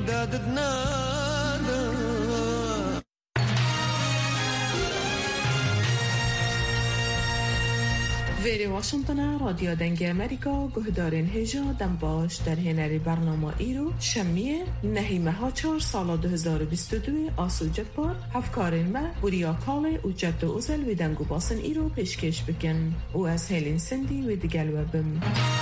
دادت نادا ویری واشنطن رادیو دنگ امریکا گهدارین هجا دنباش در هنری برنامه ایرو شمیه نهیمه ها 4 سال 2022 آسو جبار هفکارین ما بوریا کاله و جد و اوزل و دنگو باسن ایرو پیشکش بکن و از هیلین سندی و دیگل و بم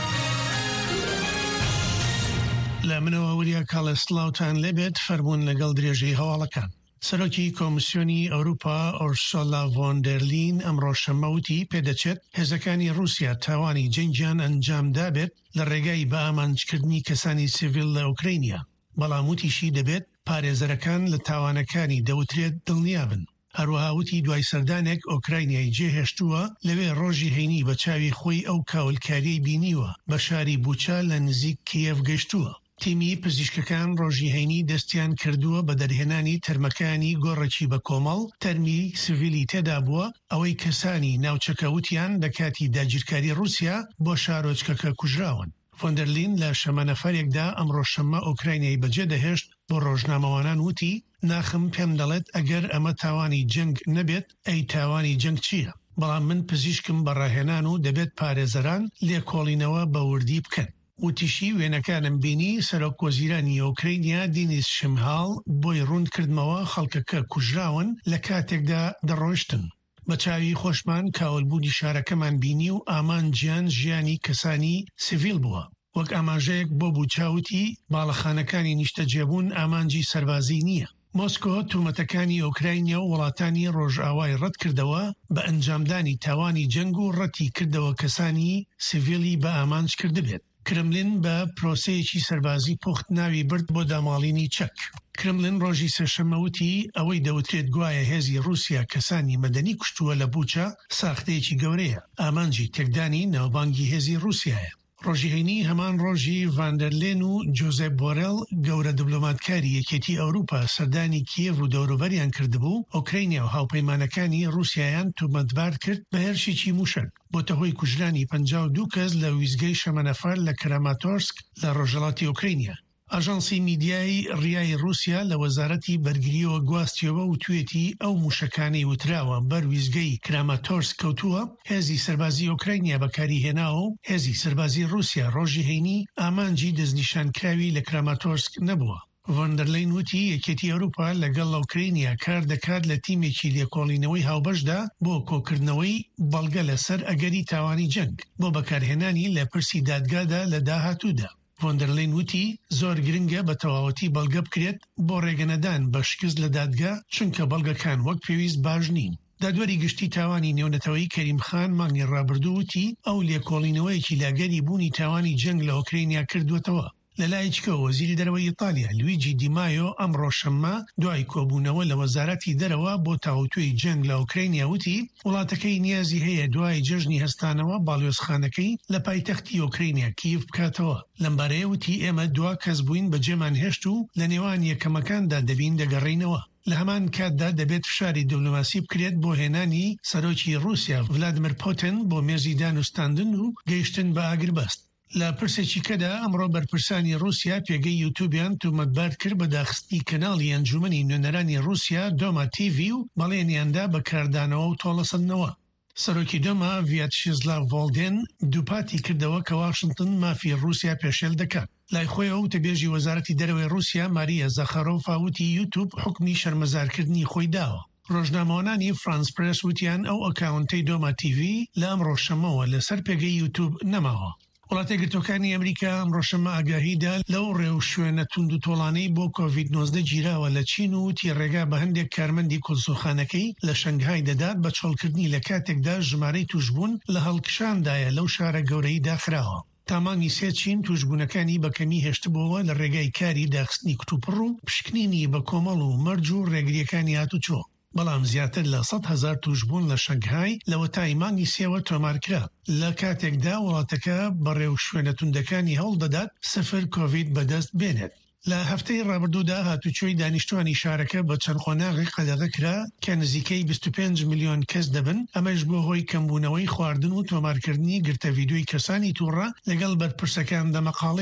لامنەوە وریا کاڵە سڵاوتان لێبێت فەرموون لەگەڵ درێژەی هەواڵەکان. سەرۆکی کۆمیسیۆنی ئەوروپا ئۆرسولا ڤۆن دەر لاین ئەمڕۆ شەمەوتی پێدەچێت هێزەکانی رووسیا تاوانی جەنگیان ئەنجام دابێت لە ڕێگای بە ئامانجکردنی کەسانی سیڤیل لە ئوکرینیا. بەڵام وتیشی دەبێت پارێزەرەکان لە تاوانەکانی دەوترێت دڵنیابن. هەروەها وتی دوای سەردانێک ئۆکراینیای جێهێشتووە لەوێ ڕۆژی هەینی بە چاوی خۆی ئەو کاولکاریەی بینیوە بە شاری بوچا لە نزیک کیێڤ گەشتووە. تیمی پزیشکەکان ڕۆژی هەینی دەستیان کردووە بە دەرهێنانی تەرمەکانی گۆڕەکی بە کۆمەڵ تەرمی سڤیلی تێدا بووە ئەوەی کەسانی ناوچەکەوتیان لە کاتی داگیرکاری رووسیا بۆ شارۆچکەکە کوژراون. ڤۆن دەر لاین لە شەمەنەفەرێکدا ئەمڕۆ شەممە ئۆکراینیای بەجێ دەهێشت بۆ ڕۆژنامەوانان وتی ناخم پێم دەڵێت ئەگەر ئەمە تاوانی جەنگ نەبێت ئەی تاوانی جەنگ چییە؟ بەڵام من پزیشکم بەڕاهێنان و دەبێت پارێزەران لێکۆڵینەوە بە وردی بکەن. وتیشی وێنەکانم بینی سەرۆک وەزیرانی ئۆکراینیا دینیس شمهاڵ بۆی ڕوونکردمەوە خەڵکەکە کوژراون لە کاتێکدا دەڕۆیشتن. بە چاوی خۆشمان کاولبوونی شارەکەمان بینی و ئامانجیان ژیانی کەسانی سیڤیل بووە. وەک ئاماژەیەک بۆ بووچاوتی باڵەخانەکانی نیشتەجێبوون ئامانجی سەربازی نییە. مۆسکۆ تومەتەکانی ئۆکراینیا و وڵاتانی ڕۆژئاوای ڕەت کردەوە بە ئەنجامدانی تاوانی جەنگ و ڕەتی کردەوە کەسانی سیڤیلی بە ئامانج کردبێت. کرملین بە پرۆسەیەکی سەربازی پوخت ناوی برد بۆ داماڵینی چەک. کرملین ڕۆژی سێشەمەوتی ئەوەی دەوترێت گوایە هێزی رووسیا کەسانی مەدەنی کوشتووە لە بوچە ساختەیەکی گەورەیە ئامانجی تێکدانی ناوبانگی هێزی رووسیایە. ڕۆژی هەینی هەمان ڕۆژی ڤاندەرلێن و جۆزێپ بۆرێل گەورە دیپلۆماتکاری یەکێتی ئەوروپا سەردانی کیێڤ و دەوروبەریان کردبوو ئۆکراینیا و هاوپەیمانەکانی رووسیایان تومەتبار کرد بە هێرشێکی موشک بۆتە هۆی کوژرانی 52 کەس لە ویزگەی شەمەنەفەر لە کراماتۆرسک لە ڕۆژهەڵاتی ئۆکراینیا. ئاژانسی میدیای ڕیای رووسیا لە وەزارەتی بەرگریەوە گواستیەوە و توێتی ئەو موشەکانی وتراوە بەر ویزگەی کراماتۆرسک کەوتووە هێزی سەربازی ئۆکراینیا بەکاری هێناوە و هێزی سەربازی رووسیا ڕۆژی هەینی ئامانجی دەستنیشانکراوی لە کراماتۆرسک نەبووە. ڤۆن دەر لاین وتی یەکێتی ئەوروپا لەگەڵ ئۆکراینیا کار دەکات لە تیمێکی لێکۆڵینەوەی هاوبەشدا بۆ کۆکردنەوەی بەڵگە لەسەر ئەگەری تاوانی جەنگ بۆ بەکارهێنانی لە پرسی دادگادا لە داهاتوودا. ڤۆن دەر لاین وتی زۆر گرنگە بە تەواوەتی بەڵگە بکرێت بۆ ڕێگەنەدان بە شکست لە دادگا چونکە بەڵگەکان وەک پێویست باش نین. دادوەری گشتی تاوانی نێونەتەوەی کەریمخان مانگی ڕابردوو وتی ئەو لێکۆڵینەوەیەکی لاگەری بوونی تاوانی جەنگ لە ئۆکراینیا کردوێتەوە. لەلایەکە وەزیری دەرەوەی ئیتالیا لویجی دیمایۆ ئەمڕۆ شەممە دوای کۆبوونەوە لە وەزارەتی دەرەوە بۆ تاوتوێی جەنگ لە ئۆکراینیا وتی وڵاتەکەی نیازی هەیە دوای جەژنی هەستانەوە باڵیۆزخانەکەی لە پایتەختی ئۆکراینیا کیڤ بکاتەوە. لەمبارەیە وتی ئێمە دوا کەس بووین بە جێمان هێشت و لە نێوان یەکەمەکاندا دەبین دەگەڕینەوە. لە هەمان کاتدا دەبێت فشاری دیپلۆماسی بکرێت بۆ هێنانی سەرۆکی رووسیا ڤلادیمیر پوتین بۆ مێژی دانوستاندن و گەیشتن بە ئاگربەست. لە پرسێکی کەدا ئەمڕۆ بەرپرسانی رووسیا پێگەی یوتوبیان تومەتبار کرد بە داخستی کەناڵی ئەنجومەنی نوێنەرانی رووسیا دۆما تیڤی و بەڵێنیاندا بەکاردانەوە و تۆڵەسەندنەوە. سەرۆکی دۆما ڤیاتشیزلاڤ ڤۆڵدێن دووپاتی کردەوە کە واشنتن مافی رووسیا پێشێل دەکات. لای خۆیەوە وتەبێژی وەزارەتی دەرەوەی رووسیا ماریە زەخەرۆڤا وتی یوتوب حکمی شەرمەزارکردنی خۆی داوە. ڕۆژنامەوانانی فرانس پرێس وتیان ئەو ئەکاونتەی دۆما تیڤی لە ئەمڕۆ شەمەوە لەسەر پێگەی یوتوب نەماوە. وڵاتە گرتوەکانی ئەمریکا ئەمڕۆ شەممە ئاگاهیدا لەو ڕێو شوێنە توند و تۆڵانەی بۆ کۆڤید-19 گیراوە لە چین و وتی ڕێگا بە هەندێک کارمەندی کۆلسوخانەکەی لە شەنگهای دەدات بە چۆڵکردنی لە کاتێکدا ژمارەی توشبوون لە هەڵکشاندایە لەو شارە گەورەی داخراوە. تامانی سێ چین توشبوونەکانی بەکەمی هێشتبووەوە لە ڕێگای کاری داخستنی کتوپڕ و پشکنینی بە کۆمەڵ و مەرج و ڕێگریەکانی هاتوچۆ. بەڵام زیاتر لە 100,000 توشبوون لە شەنگهای لەوە تای مانگی سێوە تۆمارکرا لە کاتێکدا وڵاتەکە بەڕێو شوێنە توندەکانی هەوڵ دەدات سفر کۆڤید بەدەست بێنێت. لە هەفتەی ڕابردوودا هاتوچۆی دانیشتوانی شارەکە بە چەند خۆناغی قەدەغە کرا کە نزیکەی 25 میلیۆن کەس دەبن. ئەمەش بۆ هۆی کەمبوونەوەی خواردن و تۆمارکردنی گرتە ڤیدیۆی کەسانی تووڕە لەگەڵ بەرپرسەکان دەمەقاڵەیانە.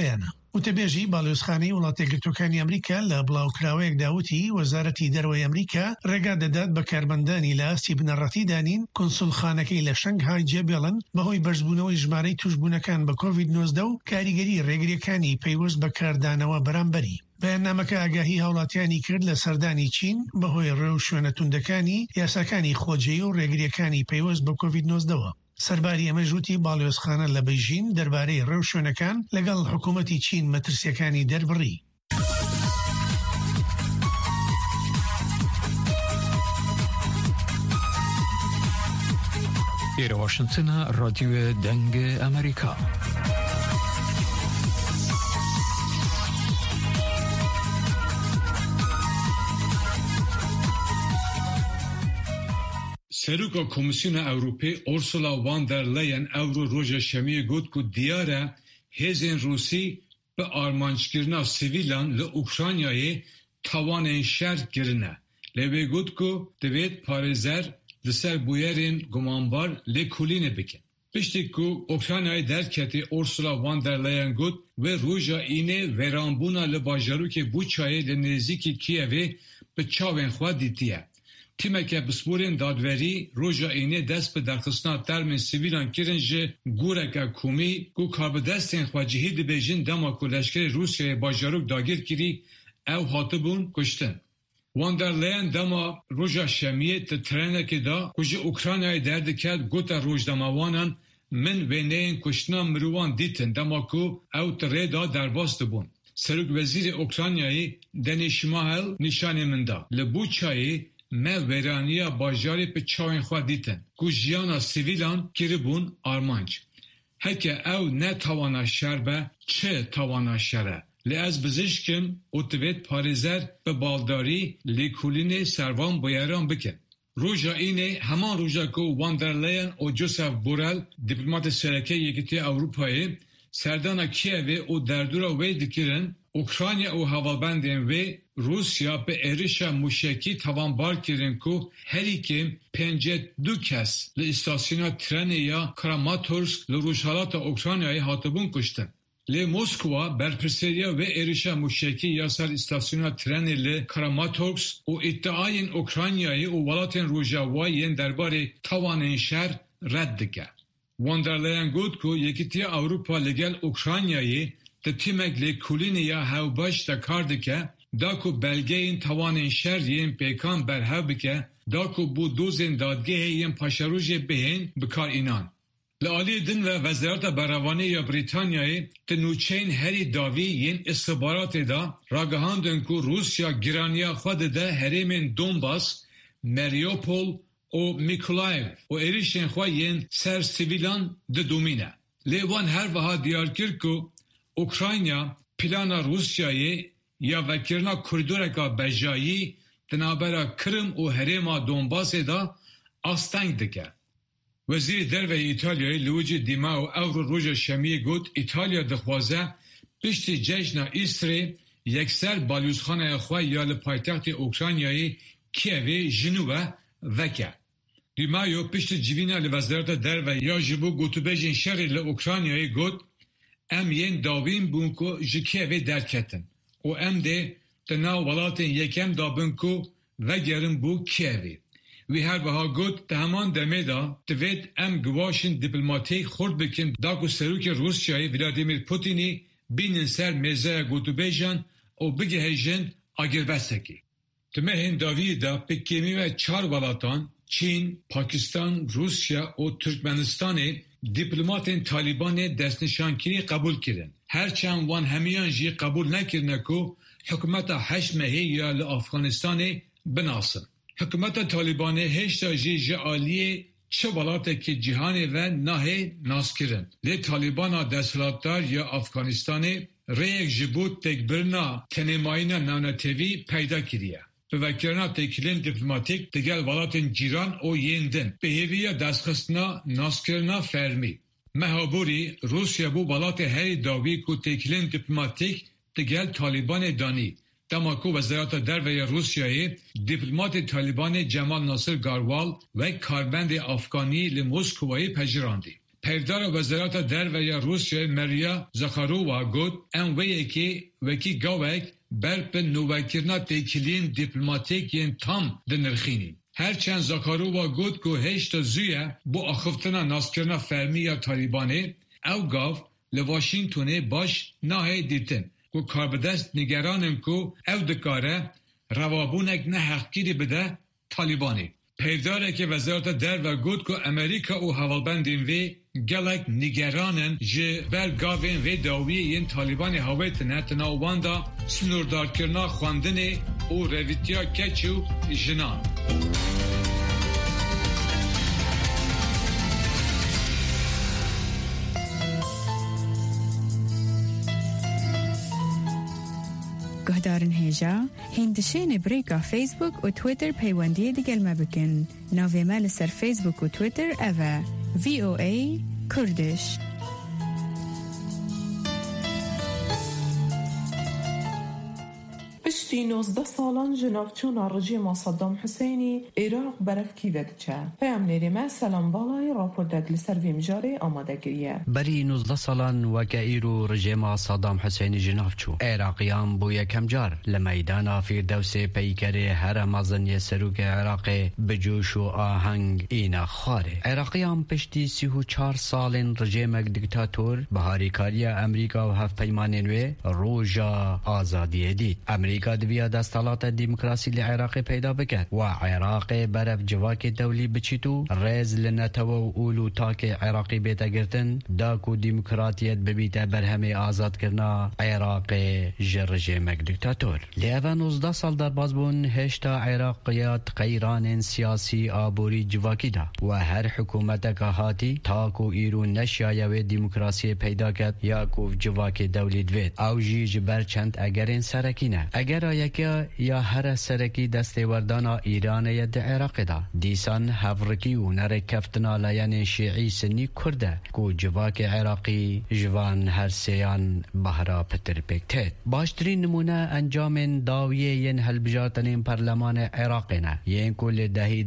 وتبێژی باڵێۆزخانەی وڵاتە یەکگرتووەکانی ئەمریکا لە بڵاوکراوەیەک داوتی وەزارەتی دەرەوەی ئەمریکا ڕێگا دەدات بە کارمەندانی لە ئاستی بنەڕەتی دانین کۆنسولخانەکەی لە شەنگهای جێبێڵن بەهۆی بەرزبوونەوەی ژمارەی توشبوونەکان بە کۆڤید-19 و کاریگەری ڕێگریەکانی پەیوەست بە کاردانەوە بەرامبەری. بەیاننامەکە ئاگاهی هاوڵاتیانی کرد لە سەردانی چین بەهۆی ڕێو شوێنە توندەکانی یاساکانی خۆجێی و ڕێگریەکانی پەیوەست بە کۆڤید-19. سەرباری ئەمە ژووتی باڵێۆزخانە لە بەیژین دەربارەی ڕێو شوێنەکان لەگەڵ حکوومەتی چین مەترسیەکانی دەربڕی. ئێرە واشنتنە ڕادیۆ دەنگە ئەمریکا. Seruka Komisyona Avrupê Ursula von der Leyen Euro roja şemiyê got ku diyar e hêzên Rûsî bi armançkirina sivîlan li Ukraynayê tawanên şer kirine. Lê wê got ku divêt parêzer li ser bûyerên gumanbar lêkolînê bikin. Piştî ku Ukraynayê derketê Ursula von der Leyen got ve roja înê veranbûna li bajarokê Buçayê li nêzîkî Kiyevê bi çavên xwe dîtiye. Timeke bisporên dadwerî roja înê dest bi derxistina termên sivîlan kirin ji gûreka komî ku karbidestên xwe cihê dibêjin dema ku leşkerê Rûsyayê bajarok dagir kirî ew hatibûn kuştin. Von der Leyen dema roja şemiyê di trenekê da ku ji Ukraynayê derdiket gota rojnamawanan min wêneyên kuştina mirovan dîtin dema ku ew di rê da derbas dibûn. Serokvezîrê Ukraynayê denê Şimahel nîşanê min da. Li Buçayê me veraniya bajarê bi çavên xwe dîtin ku jiyana sivîlan kiribûn armanc. Heke ew ne tawana şer be, çi tawana şer e? Lê ez bizişkim û divêt parêzer bi baldarî lêkolînê servan bûyeran bikin. Roja înê heman roja ku Von der Leyen û Josep Borrell diplomatê Sereke Yekîtiya Ewropayê serdana Kiyevê û derdora wê dikirin, Ukrayna û hevalbendên wê Rusya bi êrişa mûşekî tawanbar kirin ku herîkê 52 kes li îstasyona trenê ya Kramatorsk li rojhalata Ukraynayê hatibûn kuştin. Lê Moskwa berpirsêriya wê êrişa mûşekî ya ser îstasyona trenê li Kramatorsk û îddiayên Ukraynayê û welatên Rojava yên derbarê tawanên şer red dike. Von der Leyen got ku Yekîtiya Ewropa li gel Ukraynayê di tîmek lêkolînê ya hewbaş de kar dike, da ku belgeyên tawanên şer yên pêkan berhev bike, da ku bu dozên dadgehê yên paşerojê bihên bikar înan. Li aliyê din ve Wezareta Berhevanî ya Brîtanyayê di nûçeyên herî davî yên istihbaratê da ragihandin ku Rusya giraniya xwe dide herêmên Donbas, Mariupol û Mykolaiv û êrişên xwe yên ser sivîlan didomîne. Lê wan her wiha diyar kir ku Ukrayna plana Rusyayê ya vekirina koridoreka bejayî di navbera Krim û herêma Donbasê da asteng dike. Wezîrê Derveyê İtalyayê Luigi Di Maio Euro roja şemiyê got İtalya dixwaze piştî cejna Îstrê yekser balyozxaneya xwe ya li paytextê Ukraynayê Kiyevê jinû ve veke. Di Maio piştî civîna li Wezareta Derveyê ya ji bo gotûbêjên şerê li Ukraynayê got em yên dawîn bûn ku ji Kiyevê derketin û em dê di nav welatên yekem dabin ku vegerin bû Kiyevê. Wî her wiha got di heman demê da divêt em giwaşên dîplomatîk xurt bikin da ku serokê Rusyayê Vladimir Putinî bînin ser mêzeya gotûbêjan û bigihêjin agirvestekê. Di mehên daviyê da pêkemî ve çar welatan Çîn, Pakistan, Rusya û Türkmenistanê dîplomatên Talibanê destnîşankirî qebûl kirin. Herçend wan hemiyan jî qebûl nekirine ku hikûmeta Heşmehê ya li Afganistanê binasin. Hikûmeta Talibanê hêşta jî ji aliyê çi welatekî cîhanê ve nahê naskirin. Lê Talibana desthilatdar ya Afganistanê rêyek ji bo têkbirina tenêmayîna navnetevî peyda kiriye. Bi vekirina têkilên dîplomatîk di gel welatên cîran û yên din bi hêviya destxistina naskirina fermî. Mehaborî Rusya bû welatê herî dawî ku têkilên dîplomatîk di gel Talibanê danî. Dema ku Wezareta Derveyê Rusyayê dîplomatê Talibanê Cemal Nasir Garwal ve karbendê Afganî li Moskowayê pejirandî. پیدار وزارت دربیا روسیه مریا زاخارۆوا گوت ام وکی گاوک برپ نوکرنا تکیلین دیپلماتیکین تام دنرخینی. هرچند زاخارۆوا گوت که هشت زویه بو آخفتنا ناسکرنا فرمی یا طالبانه او گاو لواشنگتونه باش ناهی دیتن که کاربدست نگرانم که او دکاره روابونک نه حقیری بده طالبانی. پیداره که وزارت دربیا گوت که امریکا و حوالبندین وی گلک نگرانن جه برگاوین و داوی این طالبان هویت نتنا واندا سنوردار کرنا خواندن و رویتیا کچو جنان. گهدارن هیجا هندشین بریکا فیسبوک و تویتر پیوندی دیگل مبکن ناوی مال سر فیسبوک و تویتر اوه VOA کردش. پشتی 19 سالان جنافچون رژیم صدام حسینی عراق برف کیوید چه پیام نیریم سلام بالای راپور دگل سروی مجاری آماده گریه بری 19 سالان وکایرو رژیم صدام حسینی جنافچو عراقیان بو یکم جار لمیدان فیردوس پیکری هر مازن سروک عراق بجوش و آهنگ اینا خاره عراقیان پشتی 34 سالن رژیم دیکتاتور بهاری کاری امریکا و هفت پیمانین و روژا آزادی دید. امریکا دویا دستالات دیموکراسی لعراق پیدا بکرد و عراق برف جواک دولی بچیتو ریز لنتو و اولو تاک عراقی بیتا گرتن داکو دیموکراتیت ببیتا برهمی آزاد کرنا عراق رژیمک دیکتاتور. لیوه 19 سال در بازبون هشتا عراقیات قیران سیاسی آبوری جواکی دا و هر حکومت که هاتی تاکو ایرو نشیایو دیموکراسی پیدا کرد یا کو جواک دولی دوید او جیج برچند اگرین سرکینه اگر یکی یا هر سرکی دستوردانا ایران ید عراق دا دیسان هفرکی و نرکفتنا لین شیعی سنی کرده کو جواک عراقی جوان هر سیان بهرا پتر بکتید. باشترین نمونه انجام داویه ین هلبجارتنین پرلمان عراقینا ین کل دهی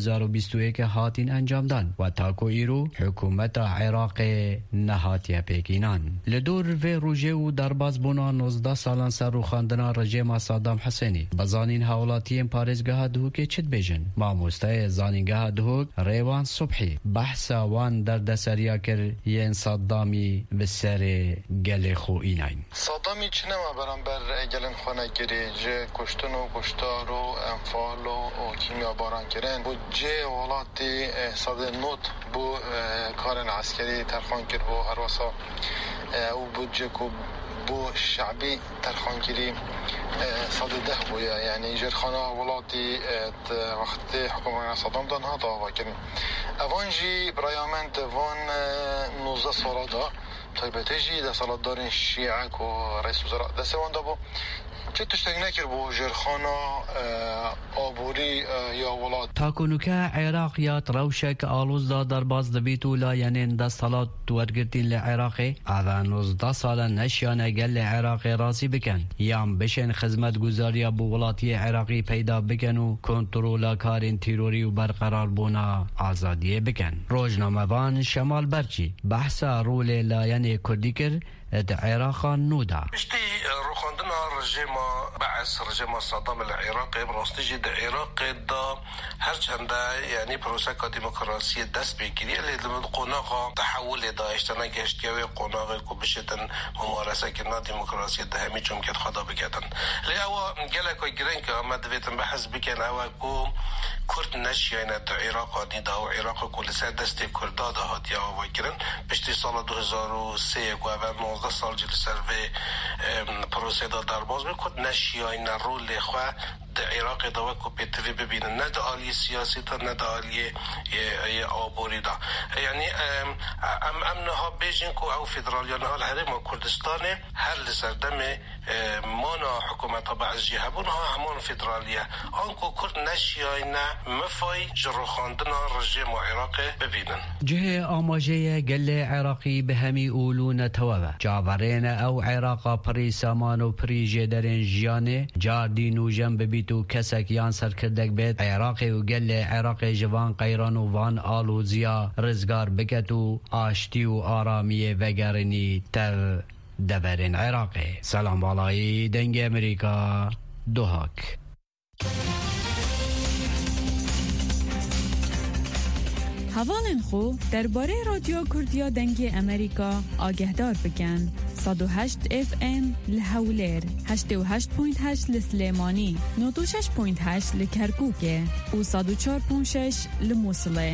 2021 هاتین انجام دان و تاکو ایرو حکومت عراق نهاتیه پیکینان لدور و روژه و درباز بونا 19 سالان سر رو خاندنا رژیم صدام حسینی بزانین حوالاتین پارزگاه دهوک چت بیجن ماموسته زانینگاه دهوک ریوان صبحی بحث وان در دسریا کر ین صدامی بسر گل خو ایناین صدامی چنما برانبر گلن خانه گری جه کشتن و کشتار و انفال و کیمیا باران کرن و جه ولاتی صد نوت بو کارن عسکری ترخان کرد و هروسا و بو جه بو شعبی ترخان کری صد 10 بویا یعنی جرخانه ولاتی وقت حکومت صدام دان ها داوا کردن اوانجی برایامنت وان 19 ساله دا طیبتجی ده سالات دارین شیعه که رئیس وزراء دسته وان دا بو چه تشتگ نکر بو جرخانه آبوری یا ولاد تاکنوکه عراق یاد روشک آلوز دا در باز دبیتو لاینین دستالات ورگرتین لعراقی اوه 19 ساله نشیانه گل عراقی رازی بکن یام بشن خدمت گزاری بو ولاتی عراقی پیدا بکن و کنترولا کارین تیروری و برقرار بونا آزادیه بکن. روزنامه وان شمال برچی بحث رول لاین کردی کر عراق نودا اشتي روخاندنا رژیم بعث رژیم صدام العراقي براستيجي ده عراق دا هرچند يعني بروسه ديمقراطيه دست بگیری لیدم قوناغا تحول دا اشتنا گشتیوی قوناغ کو بشتن ممارسه کنا ديمقراطيه ده همي چون که خدا بکدن لی او گلکو گرن که آمد ویتن بحث بکن او کو کرد نشیاین دا عراق دی دا و عراق کو لسه دست کردا دا هاتیا و گرن پشتی سال 2003 کو اول 19 سال جل سروی پروسه دا درباز بکد نشیاین رول خواه در عراق دا وکو پیتوی ببینن نه دا آلی سیاسی تا نه دا آلی آبوری دا یعنی امنها بیجین که او فدرالیان ها الحرم و کردستان هر لسردم مانا حکومت ها بعض جیه بون ها همان فدرالیه آنکو کرد نشیاین مفای جرو خاندن رژیم و عراق ببینن جه آماجه گل عراقی به همی اولو نتوابه جاورین او عراقا پری سامان و پری جدرین جیانه جاردین و جنب بیت بیت و کەسێک یان سەرکردێک بێت عێراقی و گەل لێ عێراقی جوان قەیران و وان ئالوزیا ڕزگار بکەت و ئاشتی و ئارامیە vegerinî tev deverên Iraqê. Selam balayî dengê Amerîka Duhak. هەواڵên خۆ دەربارەی رادیۆ کوردیا دەنگی ئەمریکا ئاگەهدار بکەن. 108 FM لە هەولێر، 88.8 لە سلێمانی، 96.8 لە کەرکووکێ و 104.6 لە مووسڵێ.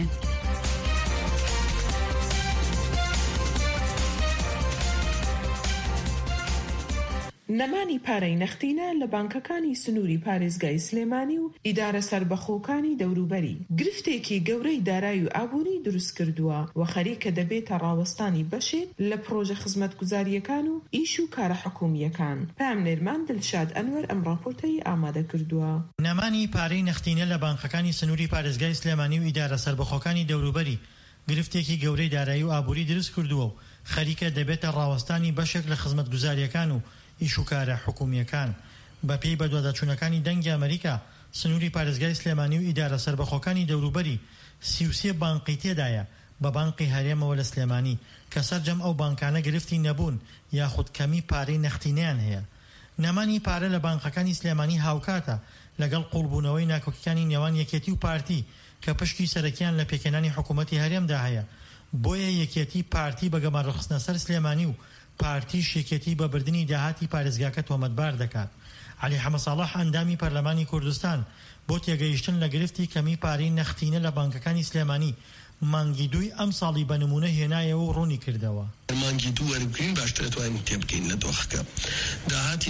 نەمانی پارەی نەختینە لە بانکەکانی سنووری پارێزگای سلێمانی و ئیدارە سەربەخۆکانی دەوروبەری گرفتێکی گەورەی دارایی و ئابووری دروست کردووە و خەریکە دەبێتە ڕاوەستانی بەشێک لە پرۆژە خزمەتگوزاریەکان و ئیش و کارە حکوومیەکان. پامنێرمان دڵشاد ئەنوەر ئەم راپۆرتەی ئامادە کردووە. نەمانی پارەی نەختینە لە بانکەکانی سنووری پارێزگای سلێمانی و ئیدارە سەربەخۆکانی دەوروبەری گرفتێکی گەورەی دارایی و ئابووری دروست کردووە و خەریکە دەبێتە ڕاوەستانی بەشێک لە خزمەتگوزاریەکان و ئیشوکارە حکوومیەکان. بەپێی بەدواداچوونەکانی دەنگی ئەمریکا سنووری پارێزگای سلێمانی و ئیدارە سەربەخۆکانی دەوروبەری 33 بانقی تێدایە بە بانقی هەرێمەوە لە سلێمانی کە سەرجەم ئەو بانکانە گرفتی نەبوون یاخود کەمی پارەی نەختینیان هەیە. نەمانی پارە لە بانقەکانی سلێمانی هاوکاتە لەگەڵ قوڵبوونەوەی ناکۆکیەکانی نێوان یەکێتی و پارتی کە پشتی سەرەکیان لە پێکەنانی حکوومەتی هەرێمدا هەیە. بۆیە یەکێتی پارتی بە گەمارەخستنە سەر سلێمانی و پارتی شێکێتی بە بردننی داهاتی پارێزگاکە تۆمەتبار دەکات. علی حەمەساڵح ئەندامی پەرلەمانی کوردستان بۆ تێگەیشتن لە گرفتی کەمی پارەی نەختینە لە بانکەکانی سلێمانی مانگی دوی ئەم ساڵی بە نمونە هێنایەوە و ڕوونی کردەوە. مانگی دوو وەربگرین باشتر توانین تێبگەین لە دۆخەکە. داهاتی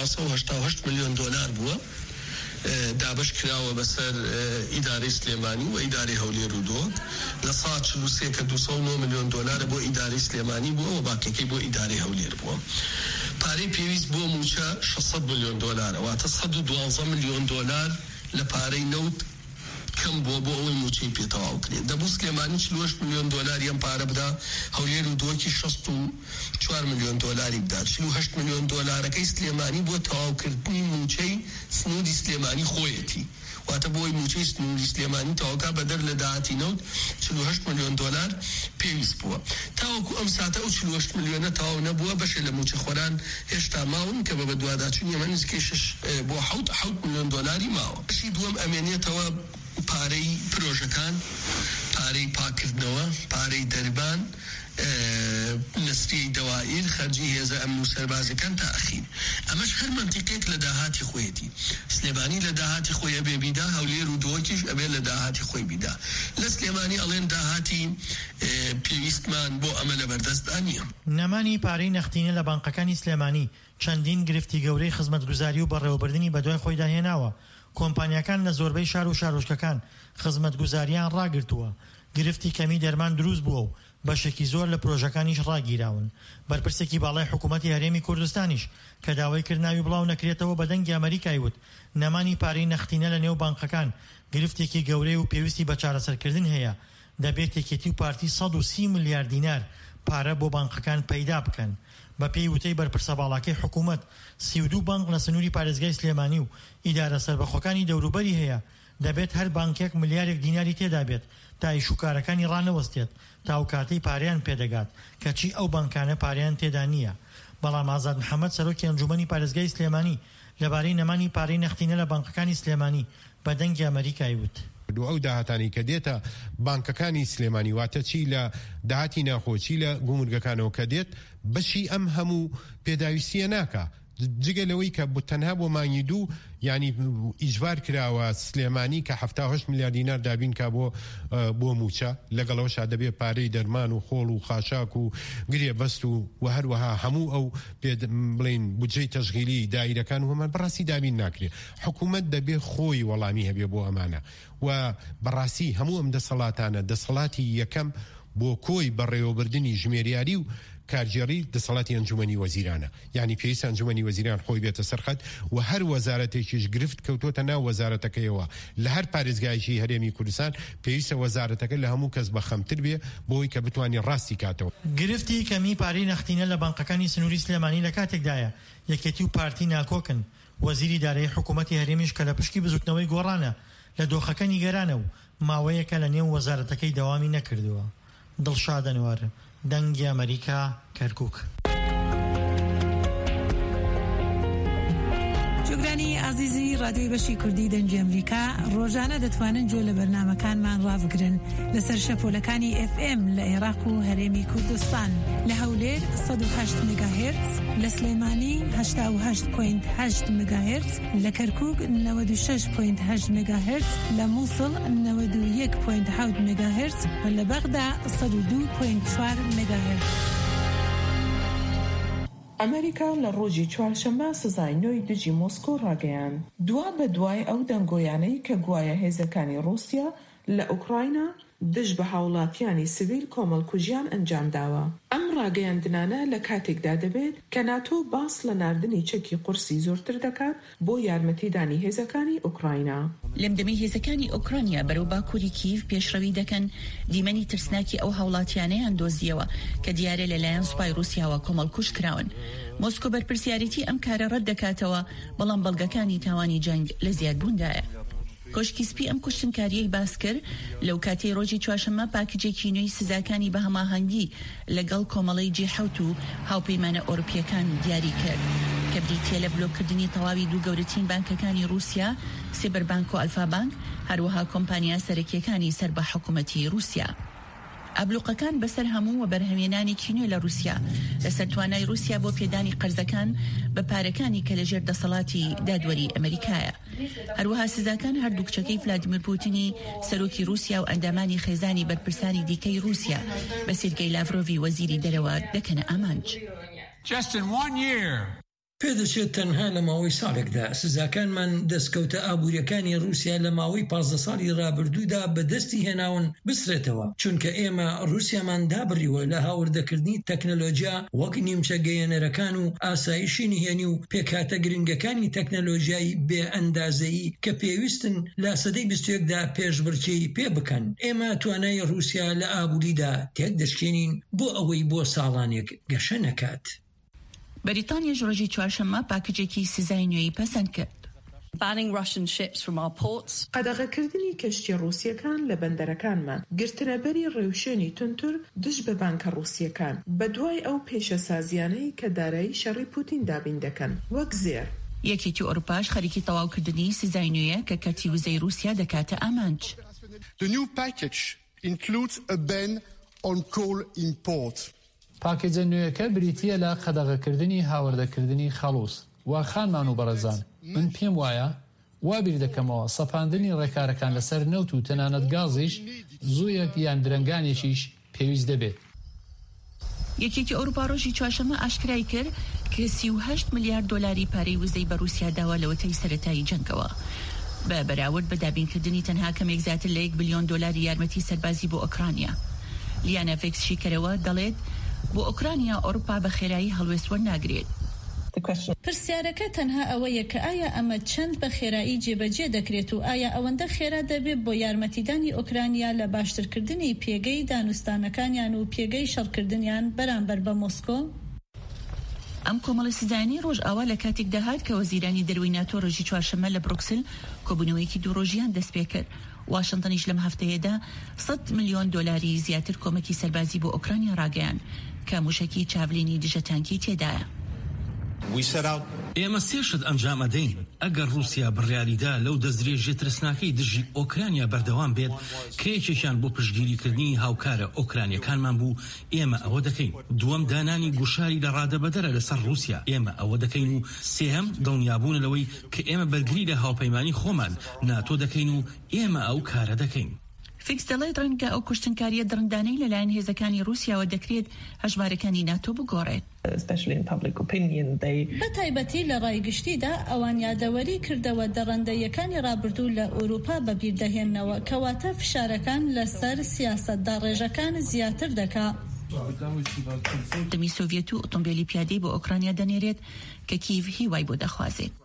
488 ملیۆن دۆلار بووە دابش کراوە بەسەر ئیدارەی سلێمانی و ئیدارەی هەولێر و دۆک لە ساڵ 43 کە 209 ملیۆن دۆلارە بۆ ئیدارەی سلێمانی بووە و باقیەکەی بۆ ئیدارەی هەولێر بووە. پارەی پێویست بۆ موچە 600 ملیۆن دۆلارە واتە 112 ملیۆن دۆلار لە پارەی نەوت کەم بۆ ئەوەی موچەی پێتەواو کرێت. دەبوو سلێمانی 48 ملیۆن دۆلاری ئەم پارە بدا، هەولێر و دۆکی 64 ملیۆن دۆلاری بدا. 48 ملیۆن دۆلارەکەی سلێمانی بۆ تەواوکردنی موچەی سنووری سلێمانی خۆیەتی واتە بۆی موچەی سنووری سلێمانی تەواوکا بەدەر لە داهاتی نەوت 48 ملیۆن دۆلار پێویست بووە. تاوەکو ئەم ساتە ئەو 48 ملیۆنە تەواو نەبووە، بەشێ لە موچە خۆران هێشتا ماون کە بە دوواداچوونی ئەمە نزیکەی 6 بۆ 7 ملیۆن دۆلاری ماوە. بەشی دووەم ئەمێنێتەوە پارەی پرۆژەکان، پارەی پاکردنەوە، پارەی دەربان، نسری دەوائر، خەرجی هێزە ئەمن و سەربازەکان تا ئەخیر. ئەمەش هەر منتیقێک لە داهاتی خۆیەتی. سلێمانی لە داهاتی خۆی ئەبێ بیدا، هەولێر و دۆکیش ئەبێ لە داهاتی خۆی بیدا. لە سلێمانی ئەڵێن داهاتی پێویستمان بۆ ئەمە لە بەردەستدا نییە. نەمانی پارەی نەختینە لە بانقەکانی سلێمانی چەندین گرفتی گەورەی خزمەتگوزاری و بەڕێوەبردننی بەدوای خۆی داهێناوە. کۆمپانیەکان لە زۆربەی شار و شارۆچکەکان خزمەتگوزاریان ڕاگرتووە. گرفتی کەمی دەرمان دروست بووە و بەشێکی زۆر لە پرۆژەکانیش ڕاگیراون. بەرپرسێکی باڵای حکوومەتی هەرێمی کوردستانیش کە داوای کردناوی بڵاو نەکرێتەوە بە دەنگی ئەمریکای وت نەمانی پارەی نەختینە لە نێو بانقەکان گرفتێکی گەورەی و پێویستی بە چارەسەرکردن هەیە. دەبێت یەکێتی و پارتی 130 میلیارد دینار پارە بۆ بانقەکان پەیدا بکەن. بە پێی وتەی بەرپرسە باڵاکەی حکوومەت 32 بانق لە سنووری پارێزگای سلێمانی و ئیدارە سەربەخۆکانی دەوروبەری هەیە. دەبێت هەر بانکێک ملیارێک دیناری تێدا بێت تا ئیشوکارەکانی ڕانەوەستێت تا ئەو کاتەی پارەیان پێدەگات کەچی ئەو بانکانە پارەیان تێدا نییە. بەڵام ئازاد محەممەد سەرۆکی ئەنجومەنی پارێزگای سلێمانی لەبارەی نەمانی پارەی نەختینە لە بانکەکانی سلێمانی بە دەنگی ئەمریکای وت ئەو داهاتانی کە دێتە بانکەکانی سلێمانی واتە چی لە داهاتی ناخۆچی لە گومرگەکانەوە کە دێت بەشی ئەم هەموو پێداویستیە ناکە جگە لەوەی کە تەنها بۆ مانگی دوو ینی ئیجبار کراوە سلێمانی کە 78 میلیارد دینار دابین کا بۆ موچە لەگەڵەوەشا دەبێت پارەی دەرمان و خۆڵ و خاشاک و گرێ بەست و هەروەها هەموو ئەو بڵین بودجەی تەشغیلی دایرەکان و هەمان بەڕاستی دابین ناکرێت. حکوومەت دەبێت خۆی وەڵامی هەبێ بۆ ئەمانە و بەڕاستی هەموو ئەم دەسەڵاتانە دەسەڵاتی یەکەم بۆ کۆی بەڕێوەبردننی ژمێریاری و کارجێڕی دەسەڵاتی ئەنجومەنی وەزیرانە. یعنی پێویستە ئەنجومەنی وەزیران خۆی بێتە سەرخەت و هەر وەزارەتێکیش گرفت کەوتۆتە ناو وەزارەتەکەیەوە لە هەر پارێزگایشی هەرێمی کوردستان پێویستە وەزارەتەکە لە هەموو کەس بەخەمتر بێ بۆی کە بتوانێت ڕاستی کاتەوە. گرفتی کەمی پارەی نەختینە لە بانقەکانی سنووری سلێمانی لە کاتێکدایە یەکێتی و پارتی ناکۆکن وەزیری دارایی حکوومەتی هەرێمیش کە لە پشکی بزوتنەوەی گۆڕانە لە دۆخەکە نیگەرانە و ماوەیەکە لە نێو وەزارەتەکەی دەوامی نەکردووە. دڵشاد ئەنوار، دەنگی ئەمریکا، کەرکووک. جوگرانی عزیزی رادیۆی بەشی کوردی دەنگی ئەمریکا ڕۆژانە دەتوانن جۆ لە بەرنامەکانمان ڕابگرن لەسەر شەپۆلەکانی FM لە عێراق و هەرێمی کوردستان، لە هەولێر 108 مگاهرتز، لە سلێمانی 88.8 مگاهرتز، لە کەرکووک 96.8 مگاهرتز، لە مووسڵ 91.7 مگاهرتز و لە بەغدا 102.4 مگاهرتز. ئەمریکا لە ڕۆژی چوارشەممە سزای نۆی دژی مۆسکۆ ڕاگەیاند دوا بە دوای ئەو دەنگۆیانەی کە گوایە هێزەکانی رووسیا لە ئوکراینە دژ بە هاوڵاتیانی سیڤیل کۆمەڵکوژیان ئەنجام داوە. ئەم ڕاگەیاندنانە لە کاتێکدا دەبێت کە ناتۆ باس لە ناردنی چەکی قورسی زۆرتر دەکات بۆ یارمەتیدانی هێزەکانی ئوکراینە. لەمدەمەی هێزەکانی ئوکرانیا بەرەو باکووری کیڤ پێشڕەوی دەکەن دیمەنی ترسناکی ئەو هاوڵاتیانەیان دۆزیەوە کە دیارە لەلایەن سوپای رووسیاوە کۆمەڵکوژ کراون. مۆسکۆ بەرپرسیارەتی ئەم کارە ڕەت دەکاتەوە، بەڵام بەڵگەکانی تاوانی جەنگ لە زیادبووندایە. کۆشکی سپی ئەم کوشتنکاریەی باس کرد لەو کاتەی ڕۆژی چوارشەممە پاکجێکی نوێی سزاکانی بە هەماهەنگی لەگەڵ کۆمەڵەی G7 و هاوپەیمانە ئۆروپیەکان دیاری کرد کە بریتیە لە بلۆکردنی تەواوی دوو گەورەترین بانکەکانی رووسیا، سێبەربانک و ئەلفا بانک، هەروەها کۆمپانیا سەرەکیەکانی سەر بە حکوومەتی رووسیا. ئابلوقەکان بەسەر هەموو و بەرهەمێنانێکی نوێ لە رووسیا لەسەر توانای رووسیا بۆ پێدانی قەرزەکان بە پارەکانی کە لەژێر دەسەڵاتی دادوەری ئەمریکایە. هەروەها سزاکان هەردوو کچەکەی ڤلادیمیر پوتینی سەرۆکی رووسیا و ئەندامانی خێزانی بەرپرسانی دیکەی رووسیا بە سێرگەی لاڤرۆڤی وەزیری دەرەوە دەکەنە ئامانج. پێدەچێت تەنها لە ماوەی ساڵێکدا سزاکانمان دەستکەوتە ئابوووریەکانی رووسیا لە ماوەی 15 ساڵی ڕابردوودا بەدەستی هێناون بسرێتەوە، چونکە ئێمە رووسیامان دابڕیوە لە هاوردەکردنی تەکنەلۆژیا وەک نیمچە گەیەنەرەکان و ئاسایشی نهێنی و پێکهاتە گرنگەکانی تەکنەلۆژیایی بێ ئەندازەیی کە پێویستن لە سەدەی 21دا پێشبڕکێی پێ بکەن. ئێمە توانای رووسیا لە ئابووریدا تێک دەشکێنین بۆ ئەوەی بۆ ساڵانێک گەشە نەکات. بەریتانیاش ڕۆژی چوارشەممە پاکجێکی سزای نوێی پەسەند کرد. قەدەغەکردنی کەشتی رووسیەکان لە بەندەرەکانمان، گرتنەبەری ڕێوشێنی تونتر دژ بە بانکە رووسیەکان بە دوای ئەو پێشەسازیانەی کە دارایی شەڕی پوتین دابین دەکەن وەک زێر. یەکێتی ئۆروپاش خەریکی تەواوکردنی سزای نوێیە کە کەرتی وزەی رووسیا دەکاتە ئامانج. The new package includes a ban on coal import. پاکێجە نوێیەکە بریتیە لە قەدەغەکردنی هاوردەکردنی خەڵوس و خانمان و بەڕێزان، من پێم وایە وابیر دەکەمەوە سەپاندنی ڕێکارەکان لەسەر نەوت و تەنانەت گازیش زوویەک یان درەنگانێکیش پێویست دەبێت. یەکێتی ئەوروپا ڕۆژی چوارشەممە ئاشکرای کرد کە 38 ملیارد دۆلاری پارەی وزەی بە رووسیا داوە لەوەتەی سەرەتایی جەنگەوە بە بەراورد بە دابینکردنی تەنها کەمێک زیاتر لە 1 بلیۆن دۆلاری یارمەتی سەربازی بۆ ئوکرانیا. لیانە ڤێکس شیکەرەوە دەڵێت بۆ ئوکرانیا ئەوروپا بە خێرایی هەڵوێستوە ناگرێت. پرسیارەکە تەنها ئەوەیە کە ئایا ئەمە چەند بە خێرایی جێبەجێ دەکرێت و ئایا ئەوەندە خێرا دەبێت بۆ یارمەتیدانی ئوکرانیا لە باشترکردنی پێگەی دانوستانەکانیان و پێگەی شەڕکردنیان بەرامبەر بە مۆسکۆ؟ ئەم کۆمەڵی سزایانی ڕۆژ ئاوا لە کاتێک داهات کە وەزیرانی دەروی ناتۆ ڕۆژی چوارشەممە لە بروکسل کۆبوونەوەیەکی دوو ڕۆژیان دەست پێ کرد. واشنگتنیش لەم هەفتەیەدا 100 ملیۆن دۆلاری زیاتر کۆمەکی سەربازی بۆ ئوکرانیا ڕاگەیاند کە موشکی چاڤلینی دژە تانکی تێدایە. ئێمە سێشت ئەنجام ئەدەین ئەگەر رووسیا بڕیاریدا لەو دەستدرێژی ترسناکەی دژی ئۆکرانیا بەردەوام بێت کە یەکێکیان بۆ پشتگیریکردنی هاوکارە ئۆکرانیەکانمان بوو، ئێمە ئەوە دەکەین. دووەم دانانی گوشاری لە ڕادەبەدەرە لەسەر رووسیا، ئێمە ئەوە دەکەین. و سێهەم دڵنیابوون لەوەی کە ئێمە بەرگری لە هاوپەیمانی خۆمان ناتۆ دەکەین و ئێمە ئەو کارە دەکەین. فیکس دەڵێت ڕەنگە ئەو کوشتنکاریە درەندانەی لەلایەن هێزەکانی رووسیاوە دەکرێت هەژمارەکانی ناتۆ بگۆڕێت. بە تایبەتی لە ڕایگشتیدا ئەوان یادەوەری کردەوە دەڕەندەیەکانی ڕابردوو لە ئوروپا بەبیردەهێننەوە کەواتە فشارەکان لەسەر سیاسەتدا ڕێژەکان زیاتر دەکات. دەمی سۆڤیەت و ئۆتۆمبیلی پیادەی بۆ ئوکرانیا دەنێرێت کە کیڤ هیوای بۆ دەخوازێت.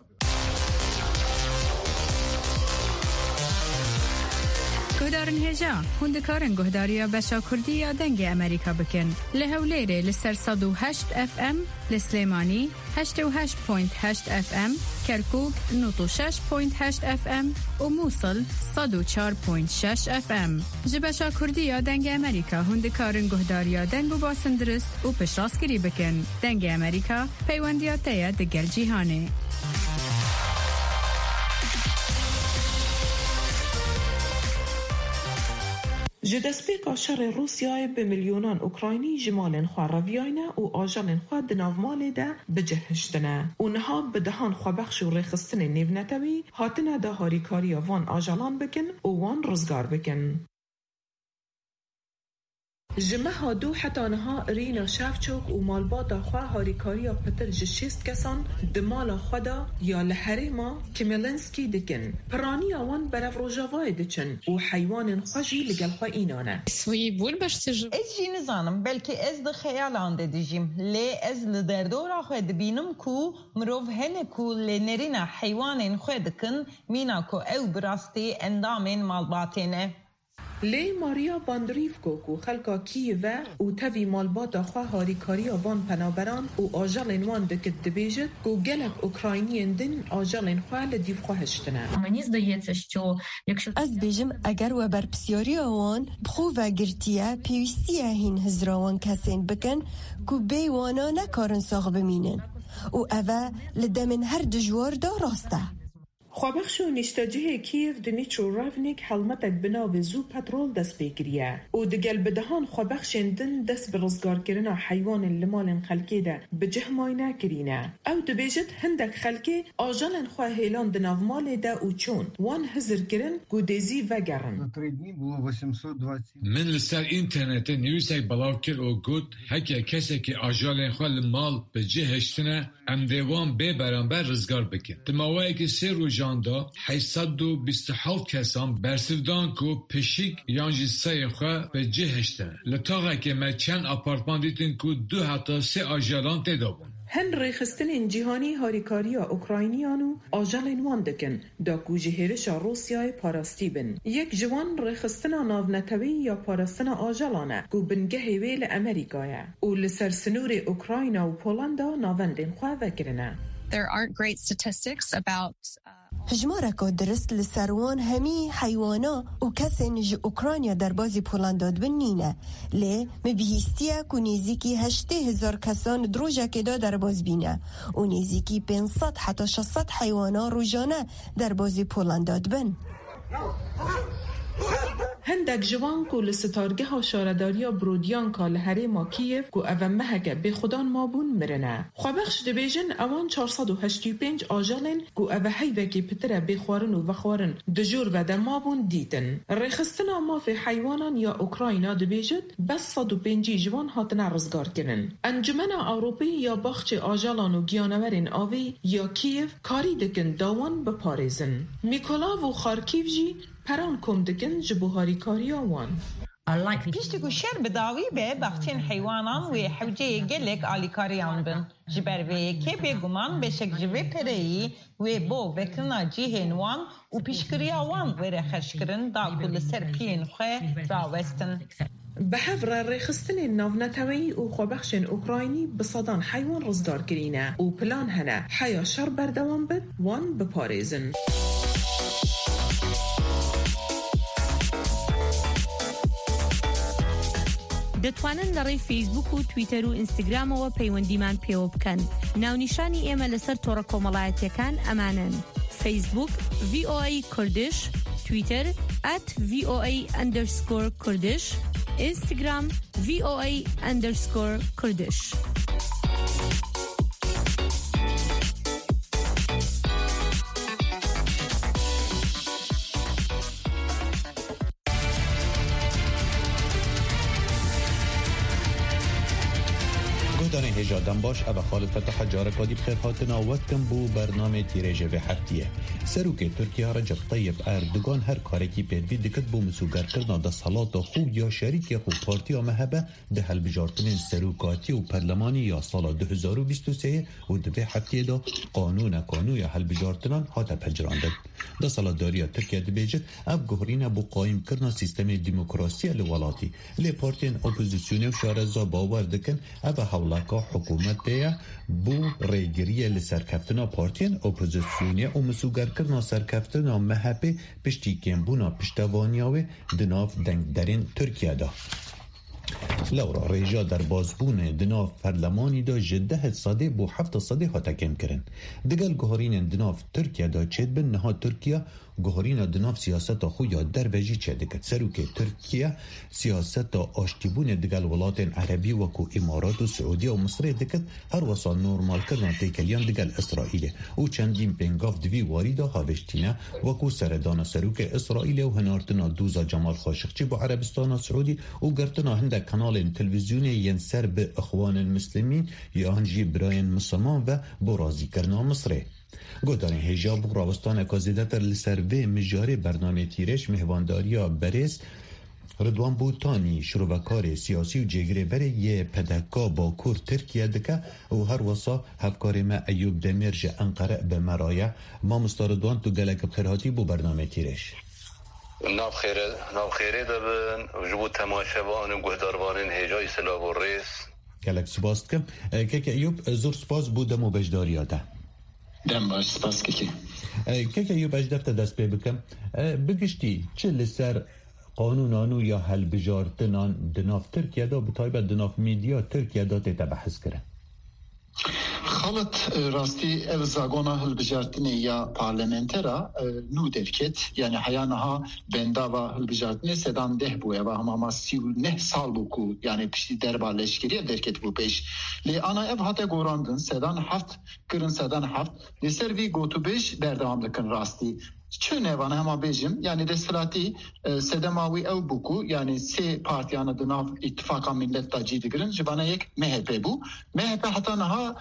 گهدارن هجا هندکارن گهداریا بشا کردی یا دنگ امریکا بکن لهولیره لسر 108 FM لسلیمانی 88.8 FM کرکوک 96.8 FM و موصل 104.6 FM جبشا کردی یا دنگ امریکا هندکارن گهداریا دنگ و باسندرست و پشراسکری بکن دنگ امریکا پیوندیات تاید دگل جیهانه جدسپیکا شر روسیای به میلیونان اوکراینی جمالن خوارویاینه و آجالن خواه دناومالی ده بجهشتنه. اونها به دهان خوابخش و رخستن نیونتوی هاتنه ده هاریکاری وان آجالان بکن و وان رزگار بکن. جمعه دو حتی آنها رینا شفچوک و مالبادا خواه هاریکاریا پتر جشیست کسان دمالا خدا یا لحریما کمیلنسکی دکن پرانی آوان برف روژاوای دچن و حیوان خوشی لگل خواه اینانه سوی بول بشتی جو از جی نزانم بلکه از ده خیالان ده دیجیم لی از لدردورا خواه دبینم کو مروف هنه کو لنرینا حیوان خواه دکن مینا کو او براستی اندامین مالباتینه لی ماریا باندریفکو کو خلکا کیوه و تاوی مالبات خواه هاریکاری آوان پنابران و آجالین وان دکت دبیجد کو گلک اوکراینین دن آجالین خواه لدیف خواهشتنه. از بیجم اگر و برپسیاری آوان بخو و گرتیه پیوستیه هین هزراوان کسین بکن کو بیوانا نکارن ساغ بمینن و اوه لدمن هر دجوار دا راسته. خوابخش و نیشتاجه کیف دمیترو رافنیک حلمتک بناو زو پترول دست بگیریه و دگل بدهان خوابخش دن دست برزگار کرنا حیوان لمال خلکی ده بجه ماینه کرینه او دبیجت هندک خلکی آجالن خواه هیلان دناو مال ده و چون وان هزر کرن گودیزی وگرن من لسر اینترنت نیوزک بلاو کر و گود هکه کسی که آجالن خواه لمال بجه هشتنه ام دیوان بی برانبر رزگار بکن دماوه که سه رو جاندا 827 کسان برسودان کو پشیک یانجی سه خواه به جهشتن لطاقه که من چند اپارتمان دیتن کو 2 حتی 3 آجالان تدابون هن ریخستن جیهانی هاریکاریا اوکراینیانو آجالین وان دکن دا کو جهرش روسیای پاراستی بن یک جوان ریخستن ناونتوی یا پاراستن آجالانه کو بنگه ویل امریکایه و لسر سنور اوکراینا و پولندا ناوندین خواه وکرنه. There aren't great statistics about هجمارکا درست لسروان همی حیوانا و کسی نج اوکراینیا در بازی پولنداد بنینه لی مبیهستیه که نیزیکی 8,000 کسان دروژه که در باز بینه و نیزیکی 500 حتی 600 حیوانا روزانه در بازی پولنداد بن هندک جوان کو لستارگه ها شارداریا برودیانکا لحریما کیف کو او مهگه به خودان مابون مرنه خوابخش دبیجن اوان 485 آجالین کو او حیوکی پتره بخوارن و وخوارن دجور و در مابون دیتن ریخستنا مافی حیوانان یا اوکراینا دبیجد بس 105 جوان هاتن رزگار کرن انجمن اوروپی یا بخش آجالان و گیانورین آوی یا کیف کاری دکن داوان بپاریزن میکولاو و خارکیو جی پران کم دکن جبوهاری کاری آوان پیشتی که شر بداوی به بخشین حیوانان و حوجه گلک آلیکاریان بن جبروی که بگمان بشک جوی پرهی و بو وکرنا جیهن وان و پیشکری آوان و رخش کرن دا کل سر پین خواه راوستن به حفر ریخستن ناونتوی و خوابخشن اوکراینی بصدان حیوان رزگار کرینه و پلان هنه حیا شر بردوان بد وان بپاریزن دەتوانن لە ڕێی فیسبوک و تویتەر و ئینستاگرامەوە پەیوەندیمان پێوە بکەن. ناونیشانی ئێمە لەسەر تۆڕە کۆمەڵایەتیەکان ئەمانن: فیسبوک VOA کوردش، تویتەر @VOA_کوردش، ئینستاگرام VOA_کوردش. دانه هجادن باش او خالد فتح جارکادی بخیر هاتنا وقتم بو برنامه تیریجه و هفتیه سروک ترکیه رجب طیب اردوغان هر کارکی پیروی دکت بو مسوگرکرنا دا صلات خوب یا شریک خوب پارتی مهبه ده هلبجارتنین سروکاتی و پرلمانی یا سال 2023 و دفع هفته دا قانون یا هلبجارتنان هاتا پجراندد. دا سال داریا ترکیه دبیجت اف گهرین بو قایم کرنا سیستم دموکراسی لولاتی لی پارتین اپوزیسیونی و شارزا باور دکن اف حولاکا حکومت دیا بو ریگریه لسرکفتنا پارتین اپوزیسیونی و مسوگرکرنا سرکفتنا مهبه پشتی کمبونا پشتوانیاوی دناف دنگ درین ترکیه دا. لورا ریجا در بازبون دناف پرلمانی دا جده صده بو 7 صده ها تکم کرن. دگل گهارین دناف ترکیه دا چید بن نها ترکیه گهارین دناف سیاست خو یا در وجی چه دکت سروک ترکیه سیاست آشتیبون دگل ولات عربی وکو امارات و سعودیه و مصر دکت هر وصال نورمال کردن تیکلیان دگل اسرائیل و چندین پنگاف دوی واریدا هاوشتینه وکو سردان سروک اسرائیل و هنارتنا دوزا جمال خاشقچی با عربستان سعودی و گرتنا هنده کانال تلویزیونی ینسر به اخوان المسلمین یا هنجی براین مسلمان و برازی کرنا مصره. گودارین هجاب راوستان اکازیدتر لسروه مجاره برنامه تیرش مهوانداریا بریس ردوان بوتانی شروعکار سیاسی و جگره بره یه پدکا با کور ترکیه دکه و هر وصا هفکار ما ایوب دمیرج انقره به مرایه ما مستاردوان تو گلک بخیرهاتی بو برنامه تیرش ناب خیره دبن وجبو تماشبان و گهداروانین هجای سلاب و ریس گلک سپاس کم که ایوب زور سپاس بودم و بجداریاته دم باش سپاس که ایوب اجدفت دست پی بکم بگشتی چه لسر قانونانو یا هل بجارتنان دناف ترکیه دا بطایبت دناف میدیا ترکیه دا تیتا بحث کرن خالت راستی ev zagona hilbijartine ya parlamentera nu derket yani hayanaha bendava hilbijartine sedan deh bu eva ama siu ne sal bu ku yani pişti derba leşkeriye derket bu peş li ana ev hata gorandın sedan haft kırın sedan haft li servi gotu beş berdamlıkın rasti Çöne van hema bejim yani destilati sedemavi ev buku yani se partiyanı dınav ittifaka millet tacidi girin jibana yek MHP bu. MHP hata naha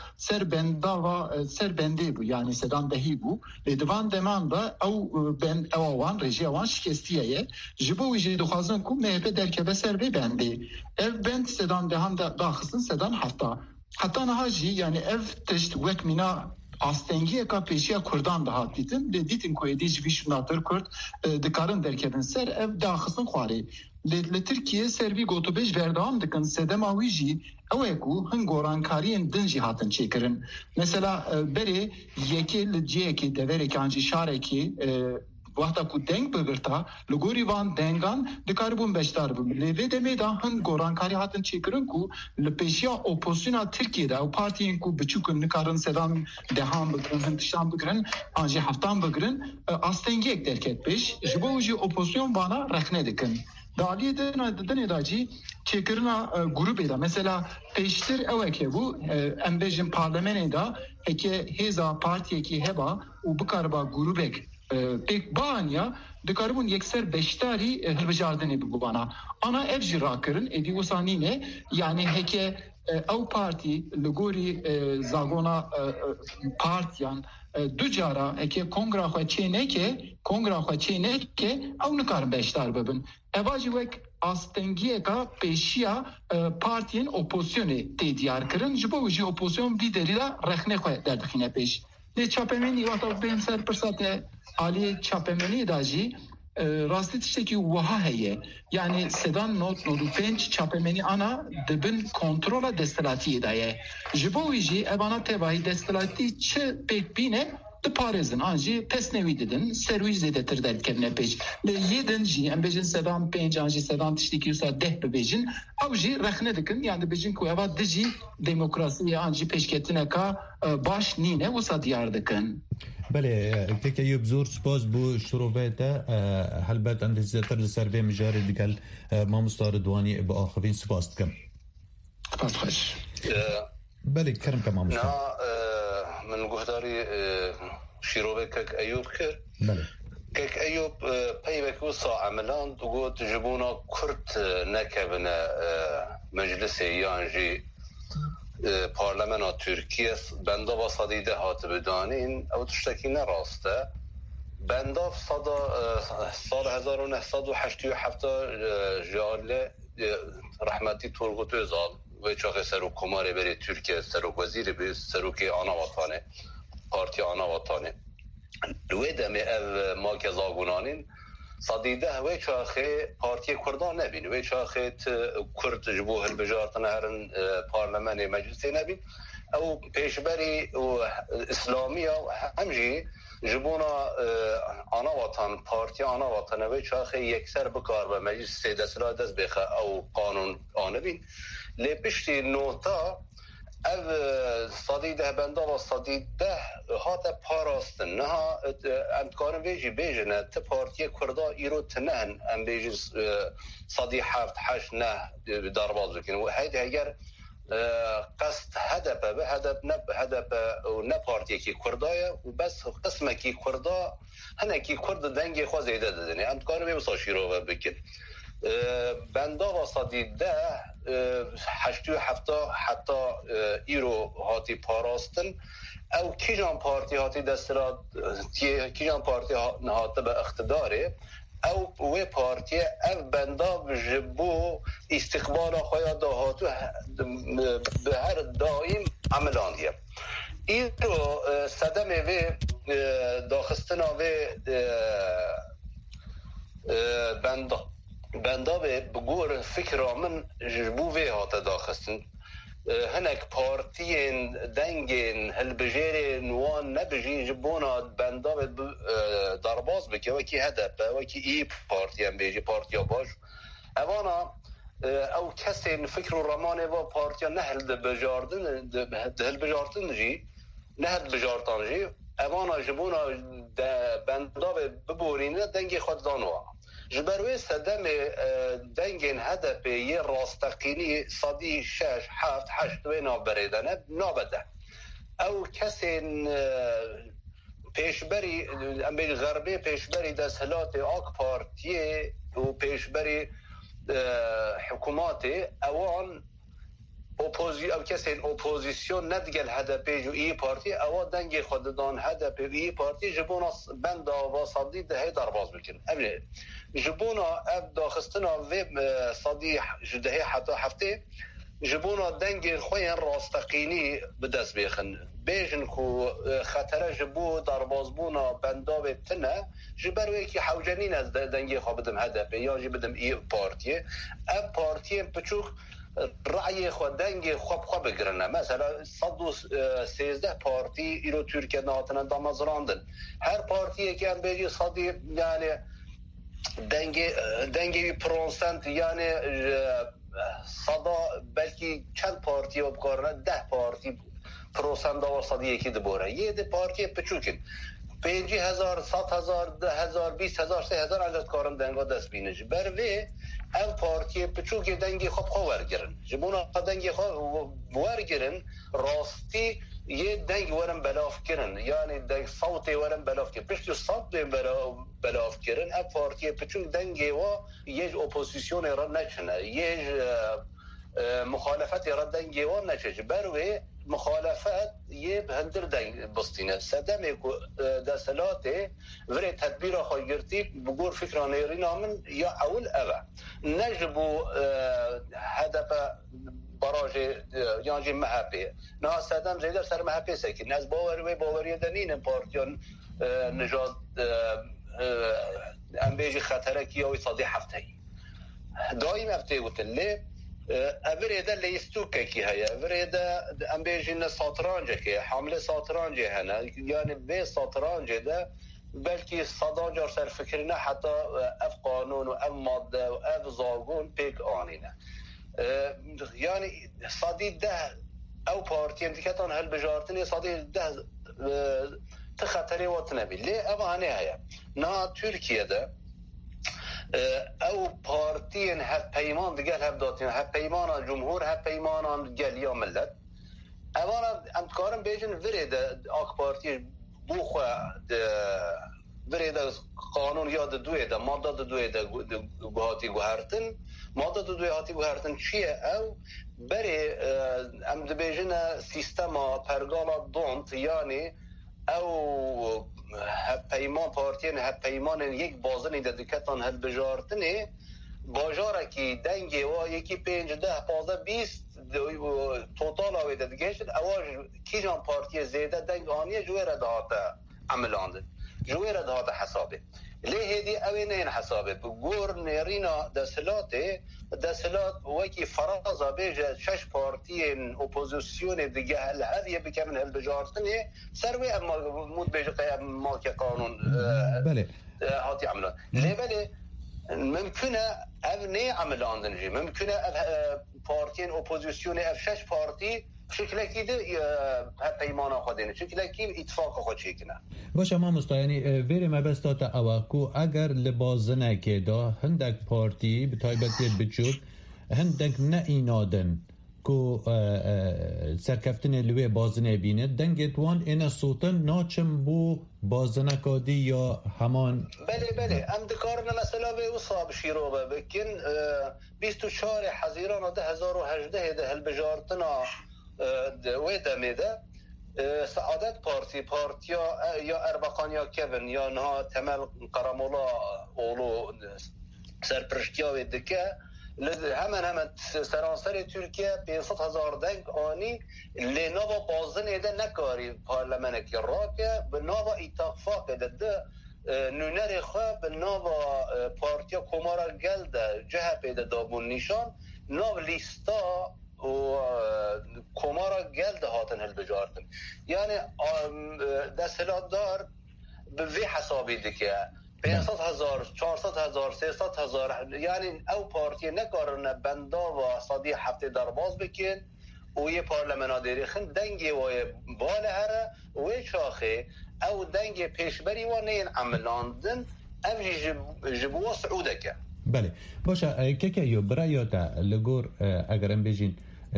serbendi bu yani sedan dehi bu. Divan demanda ev ben evan reji evan şikestiyeye jibu viji duhazın ku MHP derkebe serbe bendi. Ev ben sedan dehan da dahısın sedan hafta. Hatta naha ji yani ev teşt vek mina Astengiye ka peşiya Kurdan da hatlitin de ditin ko edici bir şunatır Kurd dikarın derkedin ser ev dahısın xwari le Türkiye servi gotubej verdam dikin sedemawi jî ew ku hin gorankariyên din jî hatin çêkirin mesela berê yekê li ciyekê deverekê an jî şarekê Vahta ku deng bigirta li gorî van dengan dikaribûn beşdar bûn. Lê vê demê da hin gorankarî hatin çêkirin ku li pêşiya opozisyona Tirkiyeyê de ew partiyên ku biçûk nikarin sedan dehan bigirin, hin tiştan bigirin, an jî heftan bigirin astengiyek derket pêş. Ji bo jî opozisyon vana rexne dikin. Daliyê dinê da jî çêkirina grûpê da mesela pêştir ewek hebû em bêjin parlemenê da heke hêza partiyekî heba û bikariba grûpek pek banya dikaribun yekser beştari hilbijardini bu bana ana evji rakirin edi usanine yani heke ev parti ligori zagona partiyan ducara heke kongra xwe çêneke ew nikarin beşdar bibin evaji wek astengiye ka peşiya partiyên opozisyonê tê diyar kirin ji bo jî opozisyon vî derî da rexne xwe derdixîne pêş lê çapemenî wata bên ser pirsate Ali çapemeni daji rastı tişteki vaha heye yani sedan nodu penç çapemeni ana dibin kontrola destilatiye daye jiboiji evana tevahi destilati çe pek bine de parezin anji pesnevi dedin servis edetir derken peş le yedin ji embejin sedan penç anji sedan tişteki usa deh bebejin avji rexne dikin yani bejin ku eva diji demokrasiye anji peşketine ka baş nine usa diyar dikin بله تک ایوب زور سپاس بو شروع ده هلبت اندیزتر لسروی مجاری دیگل ما مستاردوانی با آخرین سپاس کم سپاس خوش بله کرم کم آموزتر نا من گهداری شروع کک ایوب کر بله کک ایوب پیوک وصا عملان دو جبونا کرد نکبنا مجلس یانجی پارلمان ترکیه بنده با صدیده هات بدانین او تشتکی نراسته بندا سال 1987 جاله رحمتی تورگوت ازال و چاق سرو کماره بری ترکیه سرو وزیر به سروکی آنا وطانه پارتی آنا وطانه دوی دمه او ما که زاگونانین صدیده و چاخه پارتی کردان نبین و چاخه کرد جبوه البجارتن هرن پارلمان مجلسی نبین او پیشبری و اسلامی همجی جبونا آنا وطن پارتی آنا وطن و چاخه یکسر بکار به مجلس سیده سلا دست بخه او قانون آنبین لی پشتی نوتا او صدیده بنده و صدیده هات پاراستن نها امتکارن ویجی بیجنه ت پارتی کرده ایرو تنهن ام بیجی صدی 7-8 نه درباز بکنه و هید اگر قصد هدف به هدف نه پارتی کی کردایه و بس قسمه کی کرده هنه کی کرد دنگی خو زیده دادنه امتکارن وی مساشی رو بکن بندا و صدیده 87 حتی ایرو هاتی پاراستن او کیجان پارتی هاتی دستراد کیجان پارتی هاتی به اقتداره او وی پارتی او بندا بجبو استقبال خواه داهاتو به هر دائم عملان دیم ایرو صدم وی داخستنا وی بندا به بگور فکر من جبو وی هاته داخستن هنک پارتین دنگین هلبجیر نوان نبجی جبونا بندا به درباز بکه وکی هدف وکی ای پارتی هم بیجی پارتی ها باش اوانا او کسی فکر و رمانه و پارتی ها نهل بجاردن جی نهل بجارتان جی اوانا جبونا بندا به ببورینه دنگی خود دانوا جبروی صدم دنگین هدف یه راستقینی صدی 6 7 8 و نابریدنه نابده او کسی پیشبری امیر غربی پیشبری دستهلات آک پارتی و پیشبری حکومات اوان او کسی اپوزیسیون ندگل هدف جو ای پارتی او دنگ خوددان هدف ای پارتی جبونا بند و صدی ده درباز بکن امیر جبونا اب داخستنا و صدی جده حتی هفته جبونا دنگ خوین راستقینی به دست بیخن بیجن کو خطره جبو درباز بونا بندا و تنه جبروی که حوجنین از دنگی خواه بدم هدف یا جی بدم ای پارتی اب پارتی پچوک رأی خود دنگ خوب بگرنه مثلا 113 پارتی ایرو ترکیه ناتنن دامازراندن هر پارتی که هم بیجی صدی یعنی دنگی پرونسنت یعنی صدا بلکی چند پارتی ها بکارنه 10 پارتی پرونسنت و صدی یکی دبوره یه ده پارتی پچوکن 50,000 100,000 10,000 20,000 3,000 عدد کارن دنگا دست بینش بروی او پارتی پچوکی دنگی خوب ورگرن جبونا دنگی خوب ورگرن راستی یه دنگ ورم بلاف کرن یعنی دنگ صوتی ورم بلاف کرن پشتی صوت بلاف کرن او پارتی پچوک دنگی و یه اپوزیسیون را نچنه یه مخالفت را دنگی و نچه بروی مخالفت یه هندر دنگ بستینه صدمه دستلاته وری تدبیر خواهی گرتی بگور فکرانه ایرینا من یا اول اوه نجبو هدف براج یانجی محبه نه صدم زیده سر محبه سکن از باوری دنین پارتیان نجات انبیج خطره کیاوی صدی هفته دایم هفته گوتن لی اوریده لیستوکه کی هیا اوریده ام بیجین ساترانجه که حمله ساترانجه هنه یعنی به ساترانجه ده بلکه صدا جار سر فکرینه حتی اف قانون و اف ماده و اف زاگون پیک آنینه یعنی صدی ده او پارتی امتکتان هل بجارتنی صدی ده تخطری وات نبی لی او هنه هیا نه ترکیه ده او پارتین هف پیمان دیگر هف داتین هف پیمان جمهور هف پیمان گلیا ملت اوانا امتکارم بیجن ورید آک پارتی بوخوا ورید قانون یاد دوی ده ماده دوی ده گوهاتی گوهرتن ماده دوی هاتی گوهرتن چیه او بری ام بیجن سیستما پرگالا دونت یعنی او هپیمان پارتین هپیمان یک بازنی دکتان هل بجارتنه باجاره که دنگی و یکی 15 15 20 توتال آویده دیگه شد اواج کی جان پارتی زیده دنگ آنیه جویره دهاته عملاند جویره دهاته حسابه لی هدی اوینه این حسابه بگور نیرینا دستلات وکی فرازا بیجه 6 پارتی اپوزیسیون دیگه هذیه بکمن هل بجارتنه سروی اما مود بیجه ما که قانون بله هاتی عملان لی بله ممکنه اف نه عملاندن جی ممکنه اف پارتین اپوزیسیون اف 6 پارتی شکلکی ده پیمان خودینه شکلکی اتفاق خود چیکنه باشه ما مستایانی ویری مبستات اواکو اگر لبازنه که دا هندک پارتی به تایبتی بچوک هندک نه اینادن کو سرکفتن لوی بازنه بینه دنگت وان اینا صوتن ناچم بو بازنه کادی یا همان بله ام دکارنا مثلا به اصاب شیروبه بکن 24 حزیران 2018 ده هلبجارتنا ویده میده سعادت پارتیا یا اربقان یا کیون یا نها تمل قرامولا اولو سرپرشتیا ویده که همان سرانسر ترکیه 500,000 دنگ آنی لنوا بازن ایده نکاری پارلمان که را که به نوا اتفاق ده نونر خواه به نوا پارتیا کمارا گلده جه پیده دابون نشان نو لیستا و کمارا گلده هاتن هل بجارتن یعنی دستلات دار به وی حسابی دیگه 500,000 400,000 300,000 یعنی او پارتی نکارن بندا و صدی هفته درباز بکن و یه پارلمان دیری خن دنگی و بال هره و چاخه او دنگ پیشبری و نین عملاندن او جبوا سعوده که بله باشه که یو برایاتا لگور اگرم بجین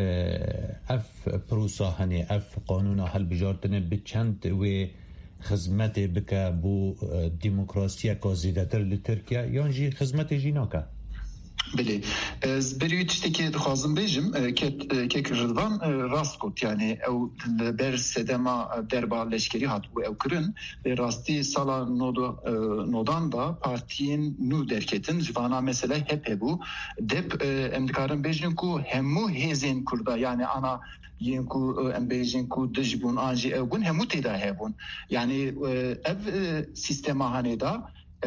اف پروساهنی اف قانونا هل بجارتنه بچند و خدمت بکه بو دموکراسی که زیدتر لترکیه یا جی خدمت جیناکه بله از بریوی تشتی که خوازم بیجم که رضوان راست کت یعنی او بر سدما دربار لشکری هات و او کرن راستی سالا نودان دا پارتین نو درکتن جوانا مثلا هپ بو دب امدکارم بیجن کو همو هزین کرده یعنی انا ينكو امبيجين كو دجبون انجي اوغون همو تيدا هبون يعني اف سيستما هانيدا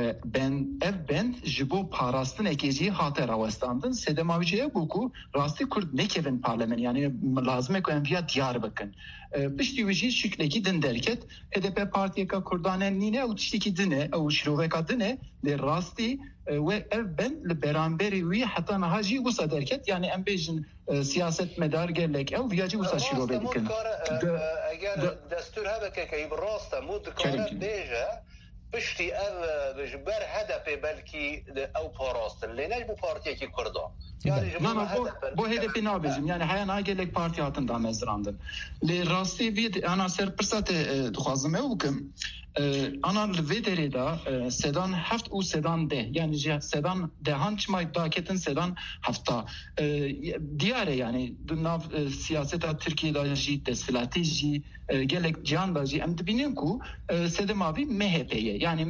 ben jibo parastın ekeci hater avastandın sedemaviçeye buku rasti kurd nekevin parlament yani lazım ek enviya diyar bakın bişti vici şükleki din derket HDP partiye ka kurdanen nine u tişteki dine u şroveka dine de rasti ve ev ben le beramberi wi hatta nahaji usa derket yani embejin siyaset medar gelek ev viyaci usa şirove dikin eğer destur hebeke ki rasta mud kara beja بشتي بجبر هدف بلكي او باراست اللي نجبو بارتيا كي كردا يعني بو هدف نابجم يعني هيا ناگلك بارتياتن دا مزراندن لي راستي فيد انا سر برسات دخوازم اوكم انا الفيدري دا سدان هفت او سدان ده يعني سدان دهان چمای داكتن سدان هفتا دياره يعني دناف سياستا تركيا دا جي استراتيجي gelek cihan da em dibinin ku sedemavi MHP'ye yani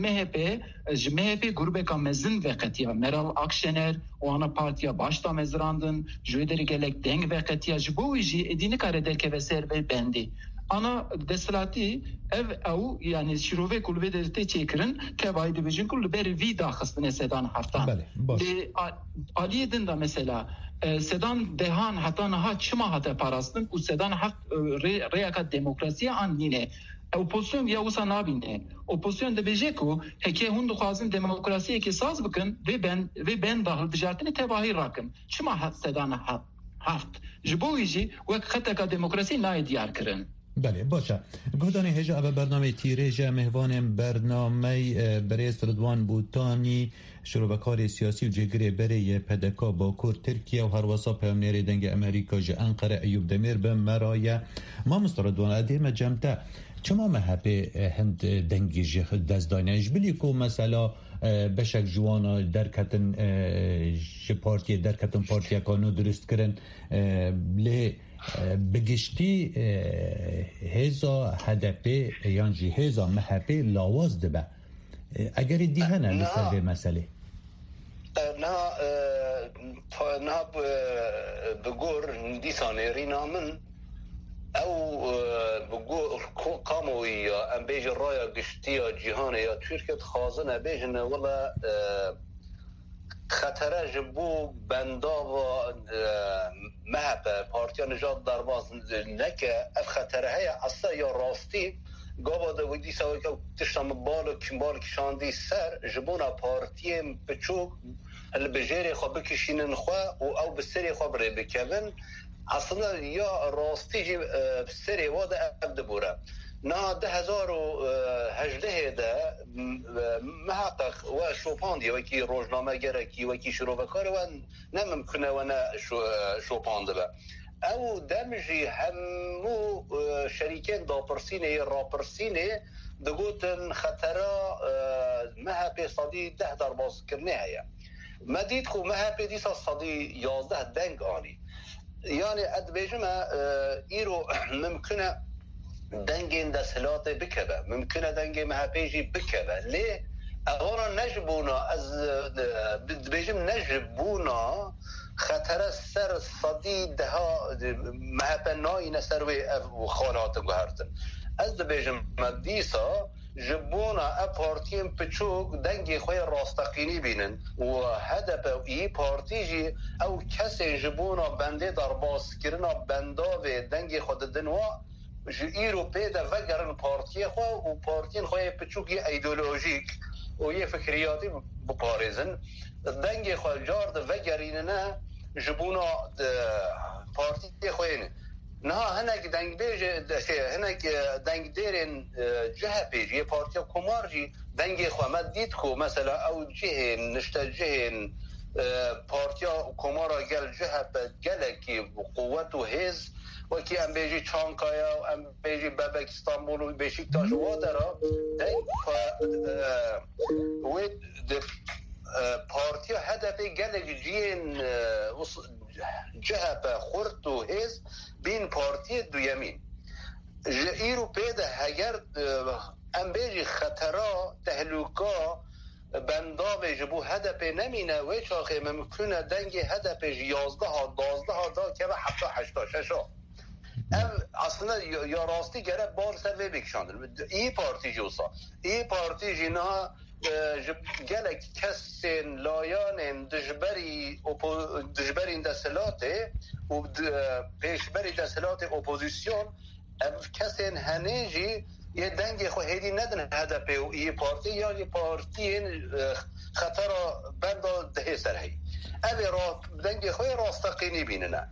MHP grubeka mezin veketiya Meral Akşener o ana partiya başta mezrandın jüderi gelek deng veketiya jibo iji edini kare derke ve serve bendi ana deslati ev au yani şirove kulübe de çekirin tevayı dibijin kulübe beri vida xastine sedan hafta de aliyedin da mesela sedan dehan hata naha çima hata parastın u sedan hak reyaka demokrasiye an yine opozisyon ya usa nabine opozisyon de bejeko heke hundu xazin demokrasiye ki saz bakın ve ben dahil bijartini tevahi rakın çima sedan haft jiboiji ve khataka demokrasi nay diyar kirin بله باشه گودانی هجا به برنامه تیریجا مهوان برنامه بریز رضوان بوتانی شروع سیاسی و جگری برای پدکا با کور ترکیه و هر وسا پیامنیری دنگ امریکا جا انقره ایوب دمیر به مرایه ما مستردوان ادیم جمته چما محبه هند دنگی جی دست داینش بلی که مثلا بشک جوانا درکتن پارتیا کانو درست کرن لی بگشتی هزا هدپی یعنی هزا محپی لاواز دبه اگر دیهنه لسر به مسئله نه بگور دیسانه رینا من او بگور قاموی یا ام بیج رایا گشتی یا جهانه یا ترکیت خازنه بیجنه ولا خطره جبو بندا و محبه پارتیا نجات درباز نکه اف خطره های اصلا یا راستی گاوا ده ودی سوی که تشتم بالا کشاندی سر جبونا پارتیم بچوک البجری خو بکشینن خو او بسری خو بره بکوین اصلا یا راستی جی بسری واده ابد بوره نه 2018 ده محقق و شوپاندی وکی روزنامه گرکی وکی شروع بکاره و نممکنه و نه شوپانده به او دمجی همو شریکین راپرسینه دگوتن خطره محبه صدی 10 درباز کرنه هیا ما دید خو محبه دیسا صدی 11 دنگ آنی یعنی ادبیجمه ایرو ممکنه دنگین دستلات بکبه ممکنه دنگ محبیجی بکبه لی اغانا نجبونا از بیجم نجبونا خطر سر صدی دها محبه نایی نسروی خانات گوهرتن از بیجم مدیسا جبونا اپارتیم پچوک دنگی خوی راستقینی بینن و هدف ای پارتی جی او کسی جبونا بنده در باز کرنا بنداوی دنگی خود دنوا ایرو پیدا وگرن پارتی خواه و پارتین خواه پچوکی ایدولوژیک و یه فکریاتی بپارزن دنگ خواه جارد وگرین نه جبونا پارتی خواه نه هنگ دنگ بیجه هنگ دنگ دیرین جه بیجه یه پارتی کمار جی دنگ خواه ما دید خو مثلا او جهن نشتا جهن پارتی کمارا گل جه گلکی قوت و هز وکی ام بیجی چانکایا و ام بیجی بابک استانبول و بیشیکتاش وادرا و پارتیا هدفی گلک جین جهب خورد و هز بین پارتی دویمین ایرو پیدا هگر ام بیجی خطرا تهلوکا بندا به جبو هدف نمینه و چاخه ممکنه دنگ هدف 11 ها 12 ها دا که به 7 8 6 اصلا یا راستی گره بار سر وی بکشاندن ای پارتی جوسا ای پارتی جینا گلک کسین لایان دجبرین دستلاته و پیشبری دستلات اپوزیسیون کسین هنیجی یه دنگ خو هیدی ندن هدف و ای پارتی یا یه پارتی خطر بندا ده سر هی اوی دنگ خوی راستقینی بیننه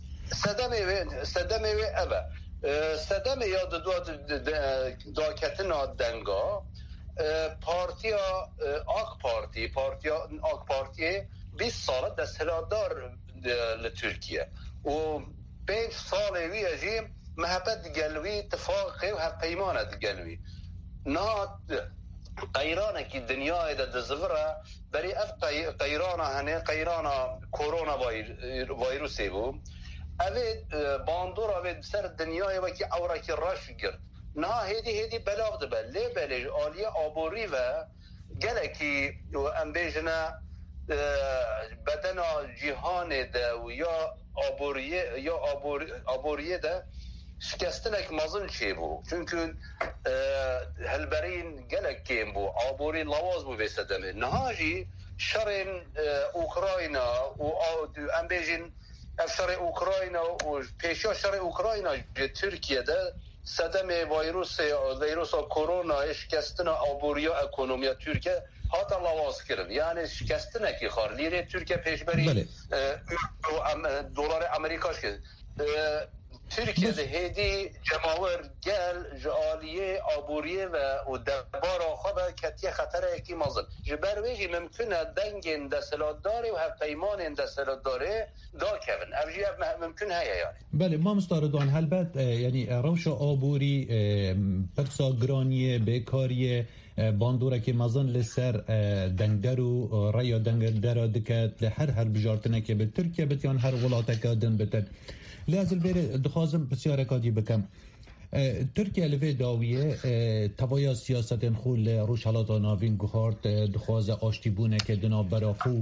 صدمه و اوه صدمه یاد دو کتنا دنگا پارتیا آک پارتی 20 ساله دستهلادار لترکیه و 5 ساله وی اجیم محبت گلوی اتفاقی و هم پیمانت گلوی نه قیرانه که دنیای ده دزوره بری اف قیرانه هنه قیرانه کرونا ویروسی بو اوید باندور اوید سر دنیای وکی اورکی راش گرد نه هیدی بلاغ دبه لی بلیج آلیه آبوری و گلکی و انبیجنه بدن جهان ده و یا آبوریه ده شکستنک مازن چی بو چونکه هلبرین گلک کیم بو آبوری لواز بو بسدمه نهاجی شرین اوکراینا و انبیجن افشار اوکراینا و پیشا شر اوکراینا ترکیه ده صدم ویروس کرونا شکستن آبوریا اکونومیا ترکیه هات لواز کردن یعنی شکستن کی خار لیره ترکیه پیشبری دلار امریکاش کرد ترکیه ده هدی جماور گل جالیه آبوریه و دبار آخواه کتیه خطره اکی مازن جبرویجی ممکنه دنگ دستلات داره و هم پیمان دستلات داره دا کون اوجی ممکن هیا یعنی بله ما مستاردان هلبت یعنی روش آبوری پرسا گرانیه بیکاریه باندوره که مازن لسر دنگدر و ریا دنگدر دکت لحر هر بجارتنه که به ترکیه بتیان هر غلاته که دن بتن لازم بره دخوازم بسیار کادی بکم ترکیه لوی داویه توایا سیاست خول روشالات ناوین گوهارد دخواز آشتی بونه که دنا برا خو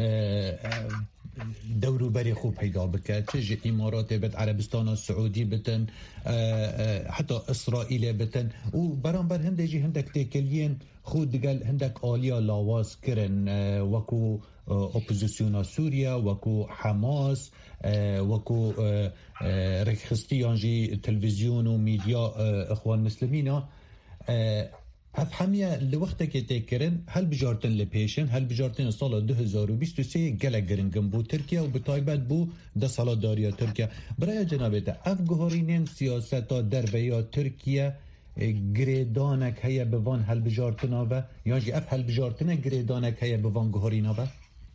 دورو بری خوب پیدا بکه چه امارات بت عربستان و سعودی بتن حتی اسرائیل بتن و برانبر هندجی هندک تکلین خود دگل هندک آلیا لاواز کرن وکو اپوزیسیون سوریا وکو حماس وکو رکخستیان جی تلویزیون و میدیا اخوان مسلمین افهمیه لوقت که تکرن هل بجارتن لپیشن هل بجارتن سال 2023 گله گرنگم بو ترکیه و بتایبت بو ده سال داریا ترکیه برای جنابت افگهارینین سیاستا در بیا ترکیه گریدانک هیا بوان هل بجارتنا و یا جی اف هل بجارتنا گریدانک هیا بوان گهارینا و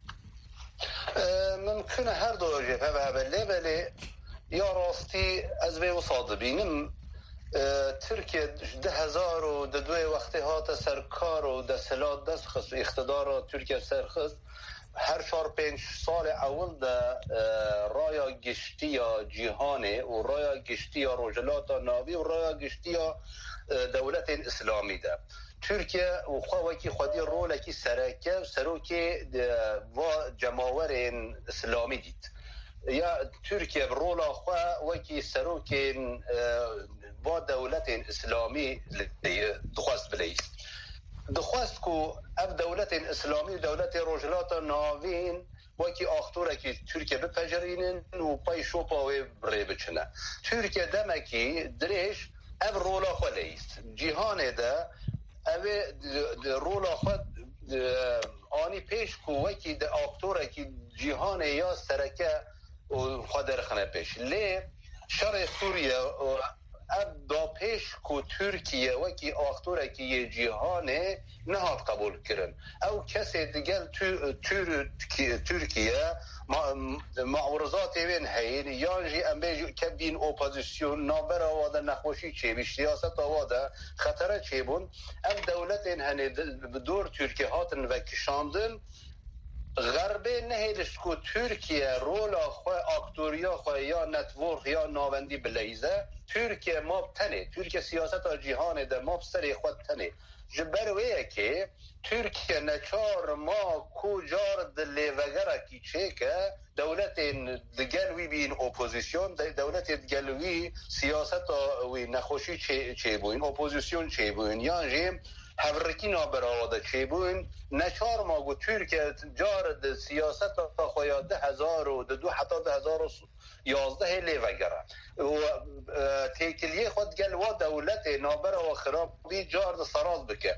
ممکنه هر دو جبهه ولی یا راستی از وی وصاد بینم ترکیه 2002 وقتی هات سرکار و دستلات دست خست و اقتدار ترکیه سرخست هر 4-5 سال اول ده رایا گشتی یا جیهانه و رایا گشتی یا روجلات ناوی و رایا گشتی یا دولت اسلامی ده ترکیه و خواهی خودی رولکی سرکه سروکی و جماور اسلامی دید یا ترکیه رولا خواه وکی سروکی با دولت اسلامی دخواست بلیست دخواست که اف دولت اسلامی دولت روجلات ناوین وکی آختوره که ترکیه بپجرینن و پای شوپاوی بری بچنه ترکیه دمکی دریش اف رولا خواه لیست جیهانه ده اوه رولا خواه آنی پیش که وکی ده آختوره که جیهانه یا سرکه و خواه درخنه پیش لی شر سوریه اب دا پیش کو ترکیه وکی آختوره که یه جیهانه نهاد قبول کرن او کسی دیگل ترکیه معارضات وین هین یا جی امبیج کبین اپوزیسیون نابر آواده نخوشی چه بی سیاست آواده خطره چه بون ام دولت این هنه دور ترکیه هاتن و کشاندن غربه نهیدش که ترکیه رولا خواه اکتوریا خواه یا نتورک یا ناوندی بلیزه ترکیه ماب تنه ترکیه سیاست جیهانه ده ماب سری خود تنه جبرویه که ترکیه نچار ما کجار دلی وگره کی چه که دولت دگلوی بین اپوزیسیون دولت دگلوی سیاست وی نخوشی چه بوین اپوزیسیون چه بوین یا جیم هفرکی نابراده چه بوین نچار ما گو ترکیه جار سیاست خواه 2002 حتی 2011 لی وگره و تیکلیه خود گل و دولت نابر و خرابی جار سراز بکه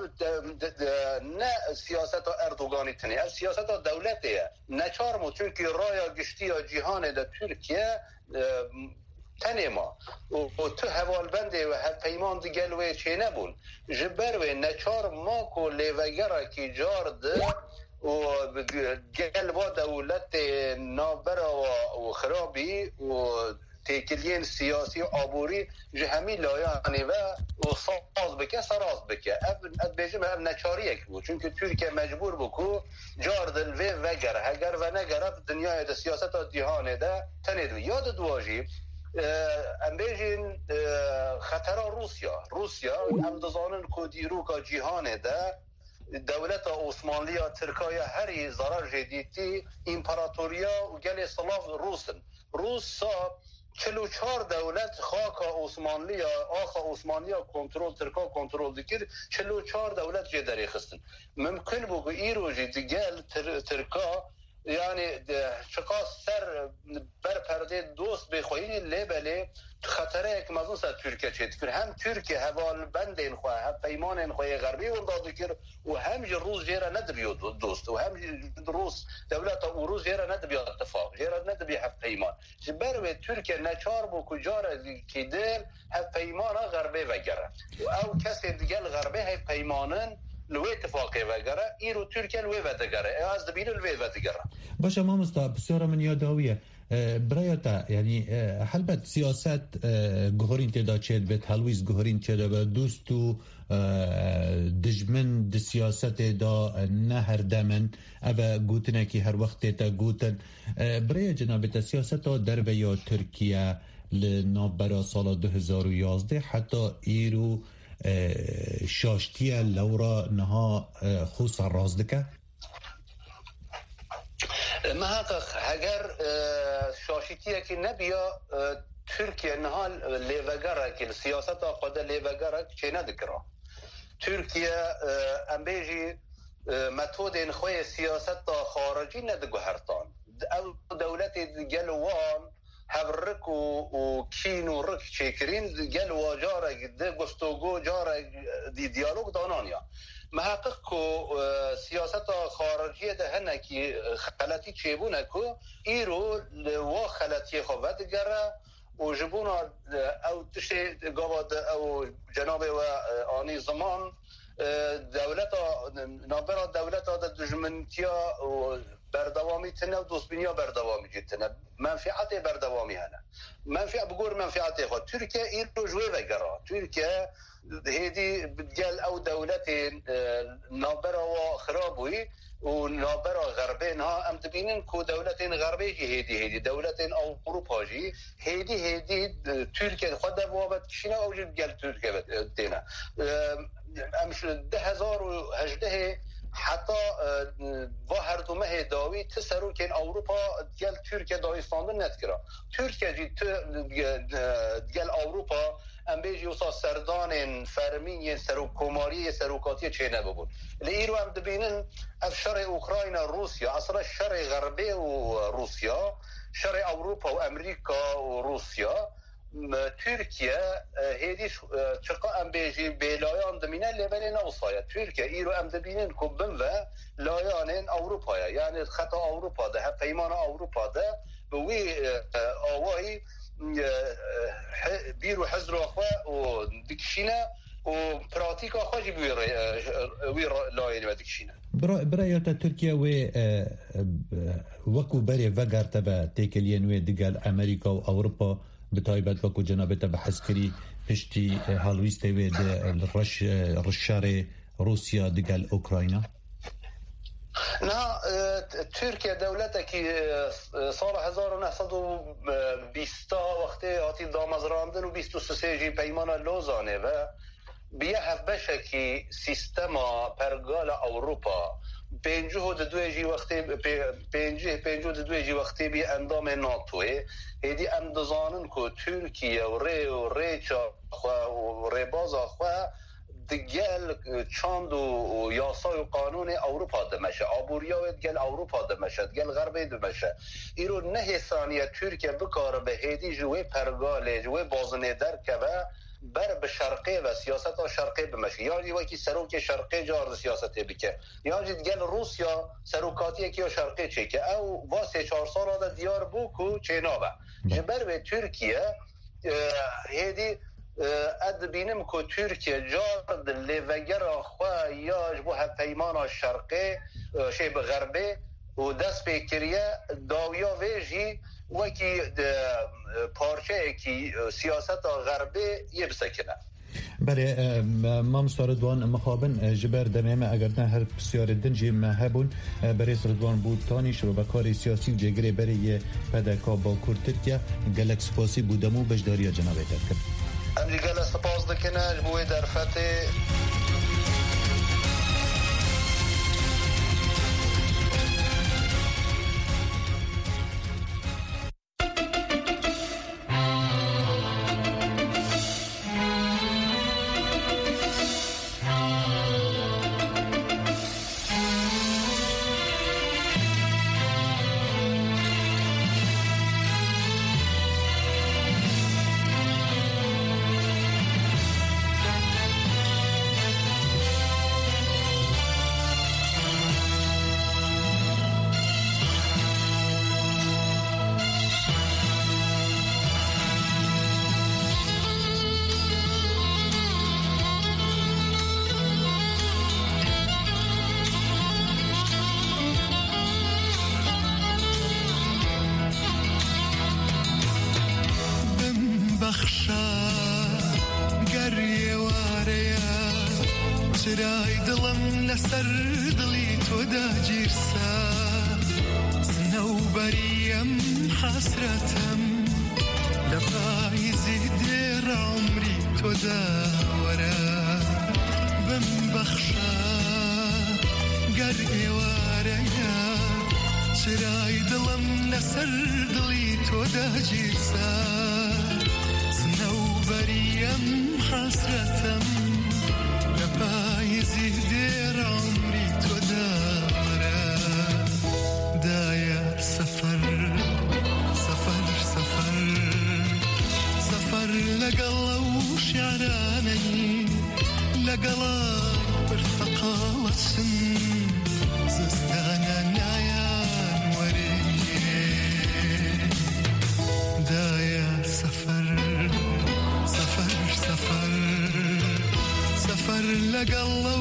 نه سیاست اردوگانی تنی از سیاست دولتیه نچار ما چونکه رایا گشتی یا جیهان ده ترکیه تنه ما و تو حوالبنده و پیمان دیگلوه چه نبون جبروه نچار ما کو لیوگره کی جار ده و گل با دولت نابر و خرابی و تیکلین سیاسی و عبوری جهمی لایانی و ساز بکه سراز بکه اب بیجم هم نچاری یک بود چونکه ترکیه مجبور بکو جار دلوه وگر هگر و نگر دنیای ده سیاست دیهانه ده تنید یاد دواجی ام بیجین خطر روسیا هم دزانن که دیروکا جیهانه ده دولت عثمانلیا ترکایا هری ضرر جدیدی امپراتوریا و گل سلاف روسا 44 دولت خاک عثمانلیا عثمانلیا کنترل ترکا کنترل دکر 44 دولت جدری خستن ممکن بگو ایرو جدیگل ترکا یعنی چقاس سر بر پرده دوست بخواهی لیبله خطره یک مزون سر ترکیه چید کرد هم ترکیه حوال بند این خواه هم پیمان این خواه غربی ورداد کرد و هم روز جیره ندبیو دوست و هم روز دولت او روز جیره ندبیو اتفاق جیره ندبیو هف پیمان بروی ترکیه نچار بو کجاره که دل هف پیمان غربی وگره او کسی دیگل غربی هف پیمانن لوی اتفاقی وگره ایرو ترکیه لوی ودگره از دبیر لوی ودگره باشه ما مستا بسیار من یاداویه برایتا یعنی حلبت سیاست گهرین تدا چید بید هلویز گهرین تدا به دوستو دجمن د سیاست دا نه هر دمن اوه گوتنه که هر وقت تا گوتن برای جنابت سیاست در و یا ترکیه لنابرا سال 2011 حتی ایرو شاشتیه لورا نها خوص رازدکه محقق اگر شاشتیه که نبیا ترکیه نها لیوگره که سیاست خود لیوگره چه ندکره ترکیه امبیجی متود خوی سیاست خارجی ندگو هرتان او دولت گلوان هبرک و کین و رک چکرین گلوا جاره ده گفتگو جاره دی دیالوگ دانانیا محقق کو سیاست خارجی ده هنه که خلطی چیبونه کو ایرو و خلطی خواه دگره و جبونا او تشتی گواد او جناب و آنی زمان دولتا نابرا دولتا ده دجمنتیا و بردوامی تنه و دوستبینیا بردوامی جتنه منفعت بردوامی هنه منفع بگور منفعت خود ترکیه این رو جوی وگره ترکیه هیدی بدگل او دولت نابرا و خرابوی و نابرا غربین ها ام تبینن که دولت غربی جی هیدی دولت اوروپا جی هیدی ترکیه خود دوابت کشینه او جی بگل ترکیه دینا امش 2018 حتی با هر دو مه داوی تسرو که اوروپا گل ترکیه دایستان ندکره ترکیه جی گل اوروپا ام بیجی وصا سردان فرمی سروکوماری سروکاتی چه نبود لیرو هم دبینن اف شرع اوکراین روسیا اصلا شرع غربی و روسیا شرع اوروپا و امریکا و روسیا ترکیه هیدیش چقا ام بیجی بلایان دمینه لبنی نوصایا ترکیه ایرو ام دبینن کبن و لایان اوروپا یعنی خطا اوروپا ده پیمان اوروپا ده به وی آوائی بیرو حزر اخوه و دکشینه و پراتیک اخوه جی وی لاینی و دکشینه برای تا ترکیه وکو بری وگرته به تیکلین وی دگل امریکا و اوروپا بتایبت وکو جنابت به حسکری پشتی هالویسته وی ده رشار روسیا دگل اوکراینا نه ترکیه دولت که سال 1920 وقتی آتی دامزراندن و 23 جی پیمان لوزانه و بیه هفبشه که سیستم پرگال اوروپا پنجو دوی جی وقتی بی اندام ناتوه هیدی اندازانن که ترکیه و ریچا و ریبازا خواه دگل چاند و یاسای و قانون اوروپا دمشه آبوریا دگل اوروپا دمشه دگل غربی دمشه ایرو نه ثانیه ترکیه بکاره به هیدی جوی پرگاله جوی بازنه در که بر به شرقی و سیاست شرقی بمشه یا جی وکی سروک شرقی جارد سیاست بکه یا جی دگل روسیا سروکاتی که شرقی چه که او واسه 4 سال آده دیار بوکو چه نابه جبر به ترکیه هیدی اد بینم که ترکیه جارد لیوگر خواه یا جبو پیمان شرقی شیب غربی و دست بکریه داویا ویجی وکی پارچه که سیاست غربی یه بسکنه بله ما مستردوان مخابن جبر دمیمه اگر نه هر بسیار دنجی مهبون برای سردوان بود تانی شروع بکار سیاسی و جگره برای پدکا با کور ترکیه گلک سپاسی بودمو بجداری جنابه ترکر امری گل سپاس دکنه جبوی در فتح ئێوارەیە چرای دڵم لەسەر دڵی تۆدا گیرسا سنەوبەریم حەسرەتم لە پاییزی دێڕە عومری تۆدا وەرە بمبەخشە گەر ئێوارەیە چرای دڵم لەسەر دڵی تۆدا گیرسا سنەوبەریم حەسرەتم لە پاییزی دێڕە عومری تۆدا وەرە دایە سەفەر سەفەر سەفەر سەفەر لەگەڵ ئەو شیعرانەی لەگەڵای بەرتەقاڵەچن زستانە نایان وەرێ دایە سەفەر سەفەر سەفەر سەفەر لەگەڵ